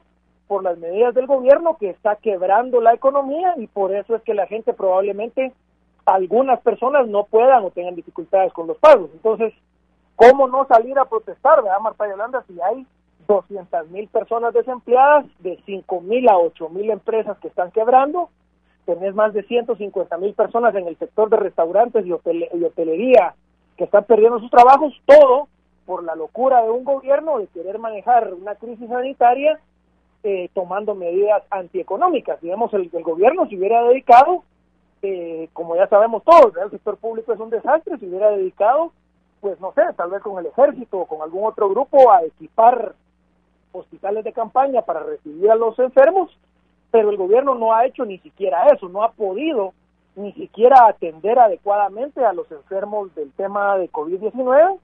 por las medidas del gobierno que está quebrando la economía, y por eso es que la gente probablemente, algunas personas no puedan o tengan dificultades con los pagos. Entonces, ¿cómo no salir a protestar, verdad, Marta Yolanda, si hay 200,000 personas desempleadas, de 5,000 a 8,000 empresas que están quebrando, tenés más de 150,000 personas en el sector de restaurantes y hotelería que están perdiendo sus trabajos, todo por la locura de un gobierno de querer manejar una crisis sanitaria tomando medidas antieconómicas? Digamos, el gobierno se hubiera dedicado, como ya sabemos todos, el sector público es un desastre, se hubiera dedicado, pues no sé, tal vez con el ejército o con algún otro grupo a equipar hospitales de campaña para recibir a los enfermos, pero el gobierno no ha hecho ni siquiera eso, no ha podido ni siquiera atender adecuadamente a los enfermos del tema de COVID-19,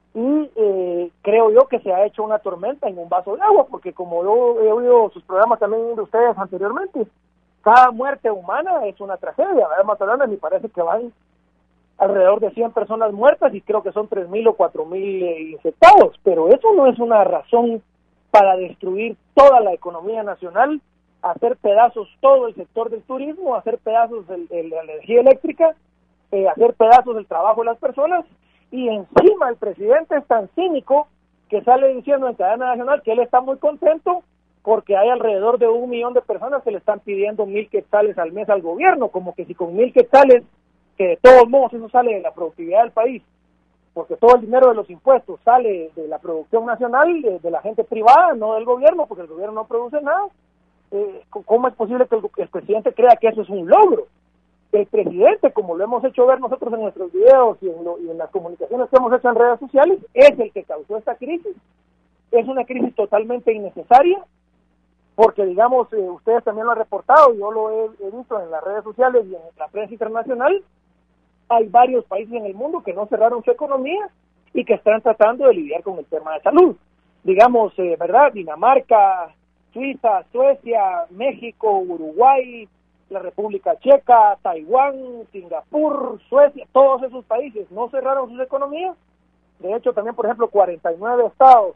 y creo yo que se ha hecho una tormenta en un vaso de agua, porque como yo he oído sus programas también de ustedes anteriormente, cada muerte humana es una tragedia. Además, me parece que van alrededor de 100 personas muertas y creo que son 3,000 o 4,000 infectados, pero eso no es una razón para destruir toda la economía nacional, hacer pedazos todo el sector del turismo, hacer pedazos la energía eléctrica, hacer pedazos el trabajo de las personas, y encima el presidente es tan cínico que sale diciendo en cadena nacional que él está muy contento porque hay alrededor de 1 millón de personas que le están pidiendo 1,000 quetzales al mes al gobierno, como que si con 1,000 quetzales, que de todos modos eso sale de la productividad del país, porque todo el dinero de los impuestos sale de la producción nacional, de la gente privada, no del gobierno, porque el gobierno no produce nada. ¿Cómo es posible que el presidente crea que eso es un logro? El presidente, como lo hemos hecho ver nosotros en nuestros videos y en las comunicaciones que hemos hecho en redes sociales, es el que causó esta crisis. Es una crisis totalmente innecesaria, porque digamos, ustedes también lo han reportado, yo lo he visto en las redes sociales y en la prensa internacional, hay varios países en el mundo que no cerraron su economía y que están tratando de lidiar con el tema de salud. Digamos, ¿verdad? Dinamarca, Suiza, Suecia, México, Uruguay, la República Checa, Taiwán, Singapur, Suecia, todos esos países no cerraron sus economías. De hecho, también, por ejemplo, 39 estados,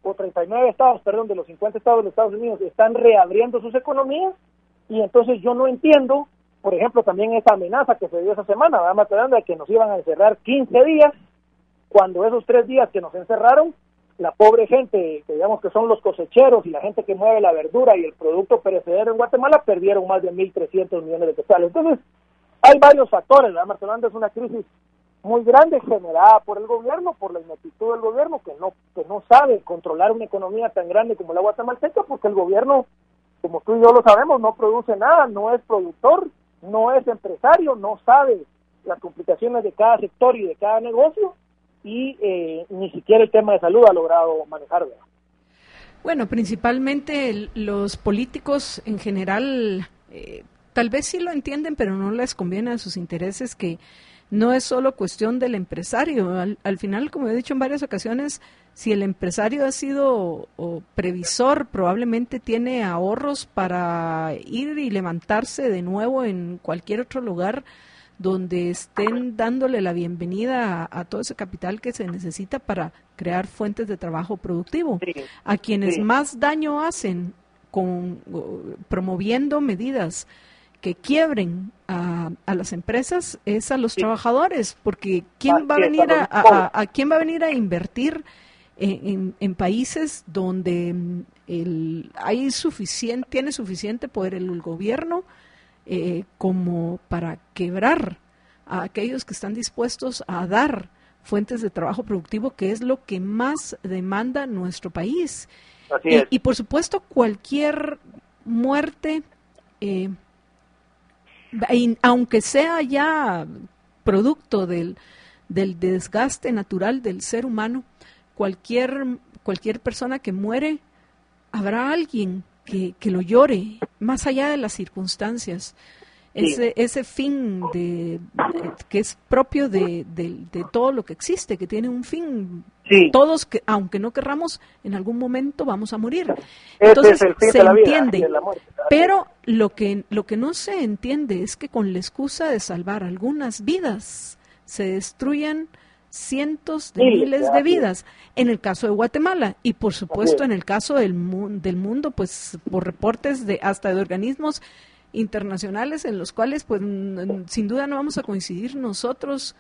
de los 50 estados de los Estados Unidos están reabriendo sus economías, y entonces yo no entiendo, por ejemplo, también esa amenaza que se dio esa semana, ¿verdad?, de que nos iban a encerrar 15 días, cuando esos 3 días que nos encerraron, la pobre gente, que digamos que son los cosecheros y la gente que mueve la verdura y el producto perecedero en Guatemala, perdieron más de 1,300 millones de quetzales. Entonces, hay varios factores, ¿verdad, Marcelanda? Es una crisis muy grande generada por el gobierno, por la ineptitud del gobierno, que no sabe controlar una economía tan grande como la guatemalteca, porque el gobierno, como tú y yo lo sabemos, no produce nada, no es productor, no es empresario, no sabe las complicaciones de cada sector y de cada negocio, y ni siquiera el tema de salud ha logrado manejar, ¿verdad? Bueno, principalmente los políticos en general tal vez sí lo entienden, pero no les conviene a sus intereses, que no es solo cuestión del empresario. Al final, como he dicho en varias ocasiones, si el empresario ha sido previsor, probablemente tiene ahorros para ir y levantarse de nuevo en cualquier otro lugar donde estén dándole la bienvenida a todo ese capital que se necesita para crear fuentes de trabajo productivo. Sí, a quienes más daño hacen promoviendo medidas que quiebren a las empresas es a los trabajadores, porque ¿quién va a venir quién va a venir a invertir en países donde tiene suficiente poder el gobierno como para quebrar a aquellos que están dispuestos a dar fuentes de trabajo productivo, que es lo que más demanda nuestro país? Y por supuesto, cualquier muerte, aunque sea ya producto del desgaste natural del ser humano, cualquier persona que muere, habrá alguien que lo llore, más allá de las circunstancias. Ese fin que es propio de todo lo que existe, que tiene un fin. Sí. Todos, aunque no querramos, en algún momento vamos a morir. Entonces se entiende. Pero lo que no se entiende es que con la excusa de salvar algunas vidas se destruyan cientos de miles de vidas, en el caso de Guatemala, y por supuesto en el caso del mundo, pues por reportes hasta de organismos internacionales en los cuales pues sin duda no vamos a coincidir nosotros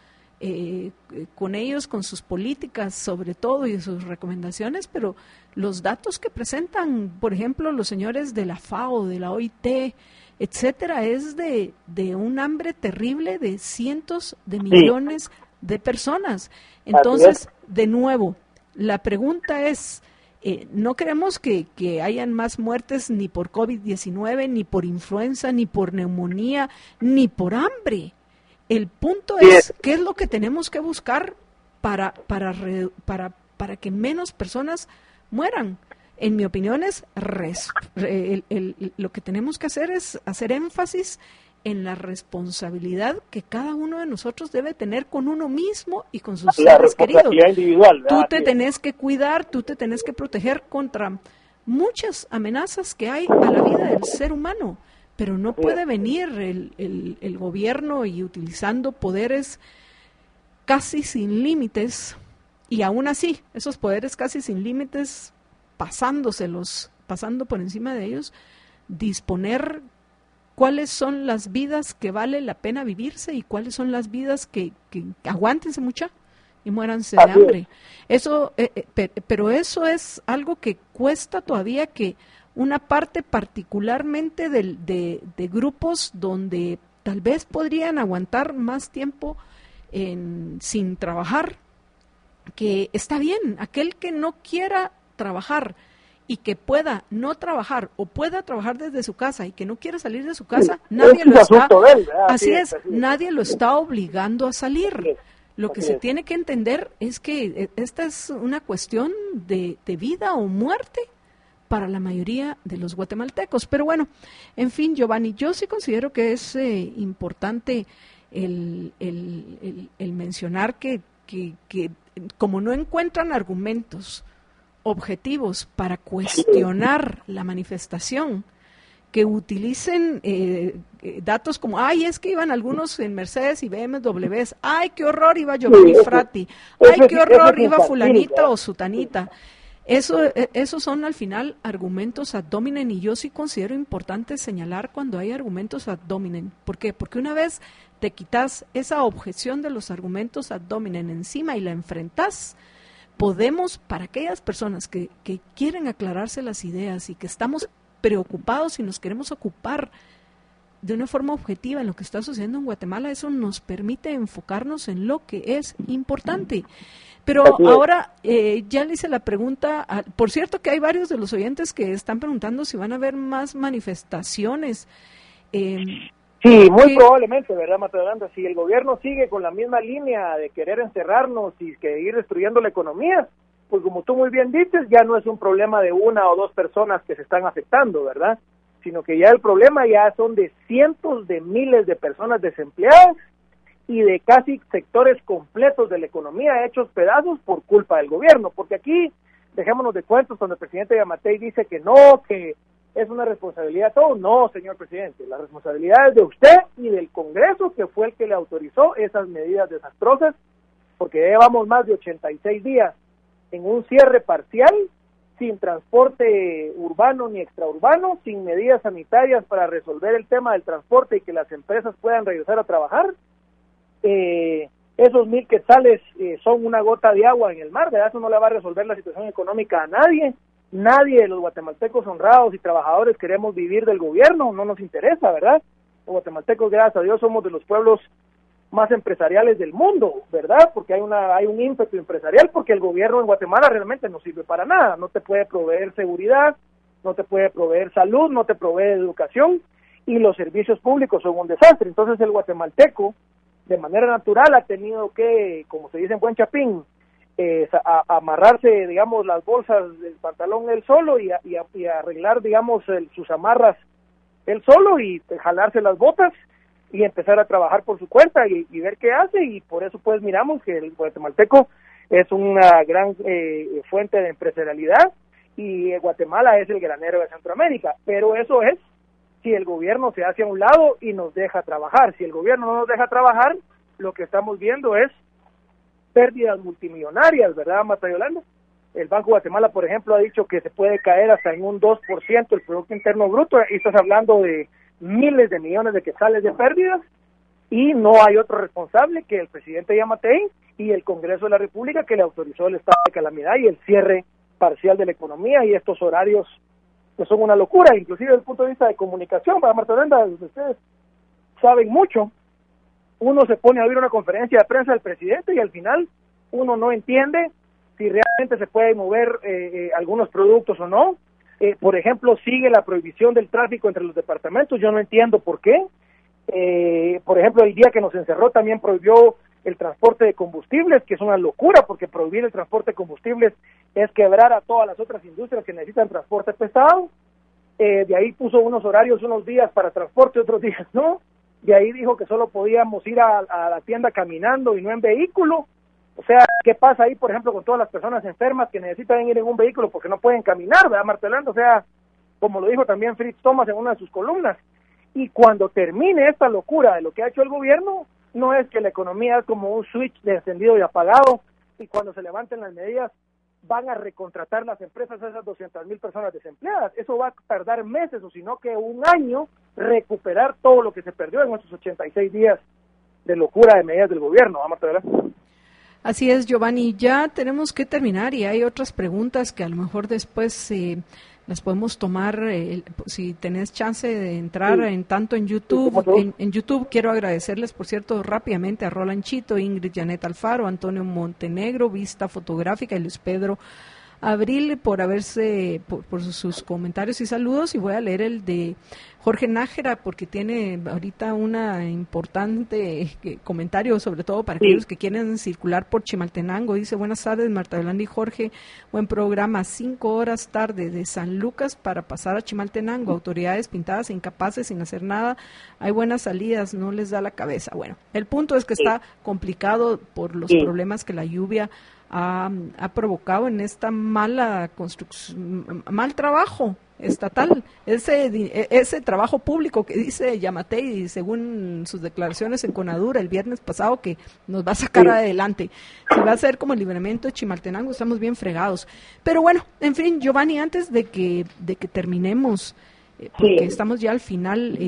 con ellos, con sus políticas sobre todo y sus recomendaciones, pero los datos que presentan, por ejemplo, los señores de la FAO, de la OIT, etcétera, es de un hambre terrible de cientos de millones de personas. Entonces, de nuevo, la pregunta es, no queremos que hayan más muertes ni por COVID-19, ni por influenza, ni por neumonía, ni por hambre. El punto es, ¿qué es lo que tenemos que buscar para que menos personas mueran? En mi opinión es lo que tenemos que hacer es hacer énfasis en la responsabilidad que cada uno de nosotros debe tener con uno mismo y con sus seres queridos. Individual, tú te tenés que cuidar, tú te tenés que proteger contra muchas amenazas que hay a la vida del ser humano, pero no puede venir el gobierno y utilizando poderes casi sin límites, y aún así, esos poderes casi sin límites, pasando por encima de ellos, disponer cuáles son las vidas que vale la pena vivirse y cuáles son las vidas que aguántense mucha y muéranse de hambre. Eso, pero eso es algo que cuesta todavía, que una parte particularmente de grupos donde tal vez podrían aguantar más tiempo sin trabajar, que está bien, aquel que no quiera trabajar y que pueda no trabajar o pueda trabajar desde su casa y que no quiera salir de su casa, nadie lo está, nadie lo está obligando a salir. Lo que se tiene que entender es que esta es una cuestión de vida o muerte para la mayoría de los guatemaltecos. Pero bueno, en fin, Giovanni, yo sí considero que es importante el mencionar que como no encuentran argumentos objetivos para cuestionar la manifestación, que utilicen datos como, ay, es que iban algunos en Mercedes y BMWs, ay, qué horror iba Giovanni Frati, ay, qué horror iba fulanita o sutanita. Esos son al final argumentos ad hominem, y yo sí considero importante señalar cuando hay argumentos ad hominem. ¿Por qué? Porque una vez te quitas esa objeción de los argumentos ad hominem encima y la enfrentas, podemos, para aquellas personas que quieren aclararse las ideas y que estamos preocupados y nos queremos ocupar de una forma objetiva en lo que está sucediendo en Guatemala, eso nos permite enfocarnos en lo que es importante. Pero ahora ya le hice la pregunta, por cierto que hay varios de los oyentes que están preguntando si van a haber más manifestaciones. Sí, muy probablemente, ¿verdad, Mateo Aranda? Si el gobierno sigue con la misma línea de querer encerrarnos y seguir destruyendo la economía, pues como tú muy bien dices, ya no es un problema de una o dos personas que se están afectando, ¿verdad? Sino que ya el problema ya son de cientos de miles de personas desempleadas y de casi sectores completos de la economía hechos pedazos por culpa del gobierno. Porque aquí, dejémonos de cuentos, cuando el presidente Yamatei dice que no, que es una responsabilidad todo. No, señor presidente, la responsabilidad es de usted y del Congreso, que fue el que le autorizó esas medidas desastrosas, porque llevamos más de 86 días en un cierre parcial, sin transporte urbano ni extraurbano, sin medidas sanitarias para resolver el tema del transporte y que las empresas puedan regresar a trabajar. Esos 1,000 quetzales son una gota de agua en el mar, ¿verdad? Eso no le va a resolver la situación económica a nadie. Nadie de los guatemaltecos honrados y trabajadores queremos vivir del gobierno, no nos interesa, ¿verdad? Los guatemaltecos, gracias a Dios, somos de los pueblos más empresariales del mundo, ¿verdad? Porque hay un ímpetu empresarial, porque el gobierno en Guatemala realmente no sirve para nada, no te puede proveer seguridad, no te puede proveer salud, no te provee educación, y los servicios públicos son un desastre. Entonces el guatemalteco, de manera natural, ha tenido que, como se dice en buen chapín, amarrarse, digamos, las bolsas del pantalón él solo y arreglar, digamos, sus amarras él solo y jalarse las botas y empezar a trabajar por su cuenta y ver qué hace. Y por eso pues miramos que el guatemalteco es una gran fuente de empresarialidad y Guatemala es el granero de Centroamérica, pero eso es si el gobierno se hace a un lado y nos deja trabajar. Si el gobierno no nos deja trabajar, lo que estamos viendo es pérdidas multimillonarias, ¿verdad, Marta Yolanda? El Banco de Guatemala, por ejemplo, ha dicho que se puede caer hasta en un 2% el Producto Interno Bruto, y estás hablando de miles de millones de quetzales de pérdidas, y no hay otro responsable que el presidente Yamatei y el Congreso de la República, que le autorizó el estado de calamidad y el cierre parcial de la economía, y estos horarios que son una locura, inclusive desde el punto de vista de comunicación. Para Marta Yolanda, ustedes saben mucho, uno se pone a oír una conferencia de prensa del presidente y al final uno no entiende si realmente se pueden mover algunos productos o no. Por ejemplo, sigue la prohibición del tráfico entre los departamentos, yo no entiendo por qué. Por ejemplo, el día que nos encerró también prohibió el transporte de combustibles, que es una locura, porque prohibir el transporte de combustibles es quebrar a todas las otras industrias que necesitan transporte pesado. De ahí puso unos horarios, unos días para transporte, otros días no. De ahí dijo que solo podíamos ir a la tienda caminando y no en vehículo. O sea, ¿qué pasa ahí, por ejemplo, con todas las personas enfermas que necesitan ir en un vehículo porque no pueden caminar, ¿verdad, Marta Yolanda? O sea, como lo dijo también Fritz Thomas en una de sus columnas. Y cuando termine esta locura de lo que ha hecho el gobierno, no es que la economía es como un switch de encendido y apagado, y cuando se levanten las medidas van a recontratar las empresas a esas 200,000 personas desempleadas. Eso va a tardar meses, o si no que un año, recuperar todo lo que se perdió en estos 86 días de locura de medidas del gobierno. Vamos a ver. Así es, Giovanni. Ya tenemos que terminar y hay otras preguntas que a lo mejor después las podemos tomar, si tenés chance de entrar tanto en YouTube. En YouTube quiero agradecerles, por cierto, rápidamente a Roland Chito, Ingrid Janet Alfaro, Antonio Montenegro, Vista Fotográfica y Luis Pedro Abril por sus comentarios y saludos, y voy a leer el de Jorge Nájera porque tiene ahorita una importante comentario, sobre todo para aquellos que quieren circular por Chimaltenango. Dice: buenas tardes, Marta Yolanda y Jorge, buen programa, 5 horas tarde de San Lucas para pasar a Chimaltenango, autoridades pintadas e incapaces sin hacer nada, hay buenas salidas, no les da la cabeza. Bueno, el punto es que está complicado por los problemas que la lluvia ha provocado en esta mala construcción, mal trabajo estatal, ese trabajo público que dice Yamatei, según sus declaraciones en Conadura el viernes pasado, que nos va a sacar adelante. Si va a ser como el libramiento de Chimaltenango, estamos bien fregados. Pero bueno, en fin, Giovanni, antes de que terminemos, porque estamos ya al final,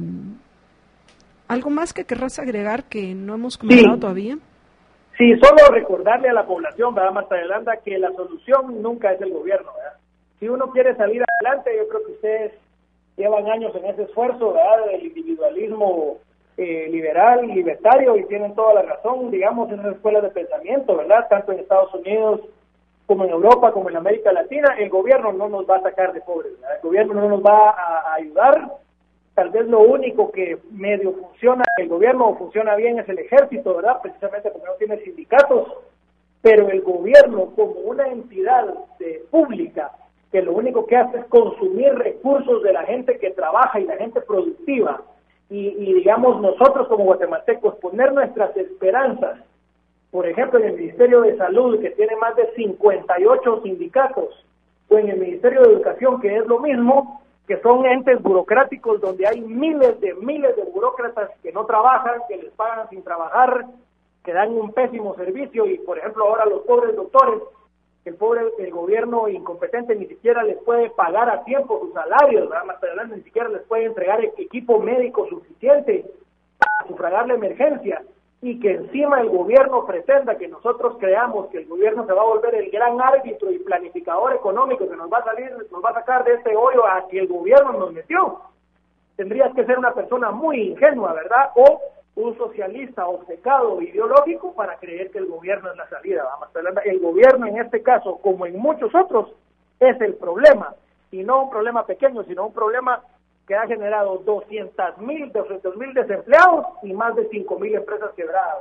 ¿algo más que querrás agregar que no hemos comentado todavía? Sí, solo recordarle a la población, ¿verdad, Marta Yolanda, que la solución nunca es el gobierno, ¿verdad? Si uno quiere salir adelante, yo creo que ustedes llevan años en ese esfuerzo, ¿verdad?, del individualismo liberal, libertario, y tienen toda la razón, digamos, en esas escuelas de pensamiento, ¿verdad?, tanto en Estados Unidos como en Europa, como en América Latina. El gobierno no nos va a sacar de pobres, ¿verdad? El gobierno no nos va a ayudar. Tal vez lo único que medio funciona, el gobierno funciona bien, es el ejército, ¿verdad? Precisamente porque no tiene sindicatos, pero el gobierno como una entidad pública, que lo único que hace es consumir recursos de la gente que trabaja y la gente productiva, y digamos nosotros como guatemaltecos poner nuestras esperanzas, por ejemplo en el Ministerio de Salud, que tiene más de 58 sindicatos, o en el Ministerio de Educación, que es lo mismo, que son entes burocráticos donde hay miles de burócratas que no trabajan, que les pagan sin trabajar, que dan un pésimo servicio, y por ejemplo ahora los pobres doctores, el gobierno incompetente ni siquiera les puede pagar a tiempo sus salarios, ¿verdad? Más adelante ni siquiera les puede entregar equipo médico suficiente para sufragar la emergencia, y que encima el gobierno pretenda que nosotros creamos que el gobierno se va a volver el gran árbitro y planificador económico que nos va a sacar de este hoyo a que el gobierno nos metió. Tendrías que ser una persona muy ingenua, ¿verdad?, o un socialista obcecado ideológico para creer que el gobierno es la salida. El gobierno en este caso, como en muchos otros, es el problema, y no un problema pequeño, sino un problema que ha generado 200,000 desempleados y más de 5,000 empresas quebradas.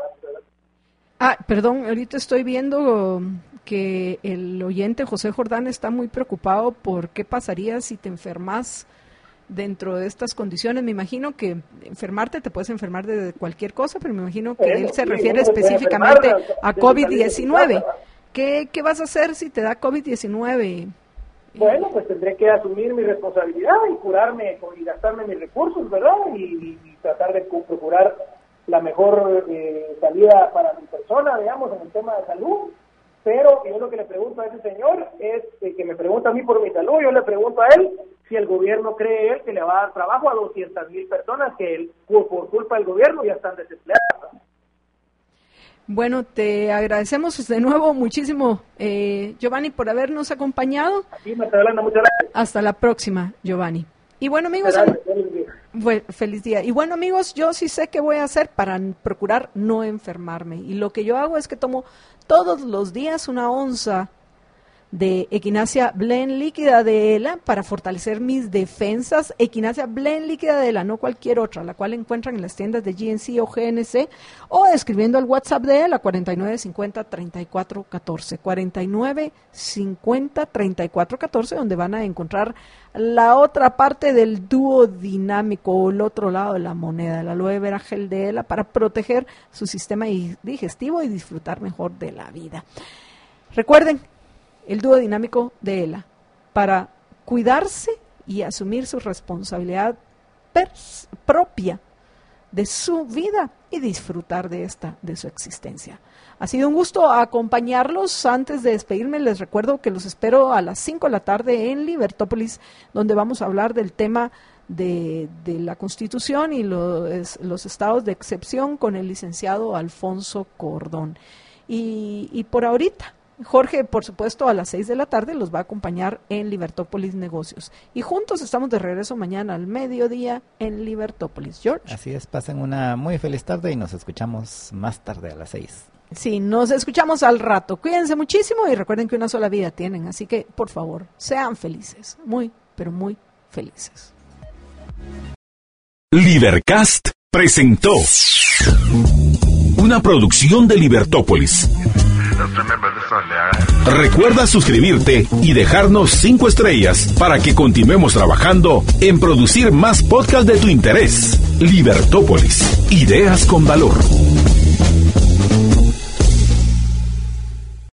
Perdón, ahorita estoy viendo que el oyente José Jordán está muy preocupado por qué pasaría si te enfermas dentro de estas condiciones. Me imagino que enfermarte, te puedes enfermar de cualquier cosa, pero me imagino que él se refiere específicamente a COVID-19. ¿Qué vas a hacer si te da COVID-19? Bueno, pues tendré que asumir mi responsabilidad y curarme y gastarme mis recursos, ¿verdad? Y tratar de procurar la mejor salida para mi persona. persona, digamos, en el tema de salud, pero yo lo que le pregunto a ese señor es que me pregunta a mí por mi salud, yo le pregunto a él si el gobierno cree él que le va a dar trabajo a 200,000 personas que él, por culpa del gobierno ya están desempleadas. Bueno, te agradecemos de nuevo muchísimo, Giovanni, por habernos acompañado. Aquí, Magdalena, muchas gracias. Hasta la próxima, Giovanni. Y bueno, amigos, feliz día. Y bueno, amigos, yo sí sé qué voy a hacer para procurar no enfermarme. Y lo que yo hago es que tomo todos los días una onza de Echinacea Blend líquida de ELA para fortalecer mis defensas. Echinacea Blend líquida de ELA, no cualquier otra, la cual encuentran en las tiendas de GNC o GNC o escribiendo al WhatsApp de ELA 4950-3414, 4950-3414, donde van a encontrar la otra parte del dúo dinámico o el otro lado de la moneda, el aloe vera gel de ELA para proteger su sistema digestivo y disfrutar mejor de la vida. Recuerden, el dúo dinámico de ELA, para cuidarse y asumir su responsabilidad propia de su vida y disfrutar de su existencia. Ha sido un gusto acompañarlos. Antes de despedirme, les recuerdo que los espero a las 5 de la tarde en Libertópolis, donde vamos a hablar del tema de la Constitución y los estados de excepción con el licenciado Alfonso Cordón. Y por ahorita, Jorge, por supuesto, a las 6 de la tarde los va a acompañar en Libertópolis Negocios. Y juntos estamos de regreso mañana al mediodía en Libertópolis. George. Así es, pasen una muy feliz tarde y nos escuchamos más tarde a las 6. Sí, nos escuchamos al rato. Cuídense muchísimo y recuerden que una sola vida tienen. Así que, por favor, sean felices. Muy, pero muy felices. Libercast presentó una producción de Libertópolis. Recuerda suscribirte y dejarnos 5 estrellas para que continuemos trabajando en producir más podcasts de tu interés. Libertópolis, ideas con valor.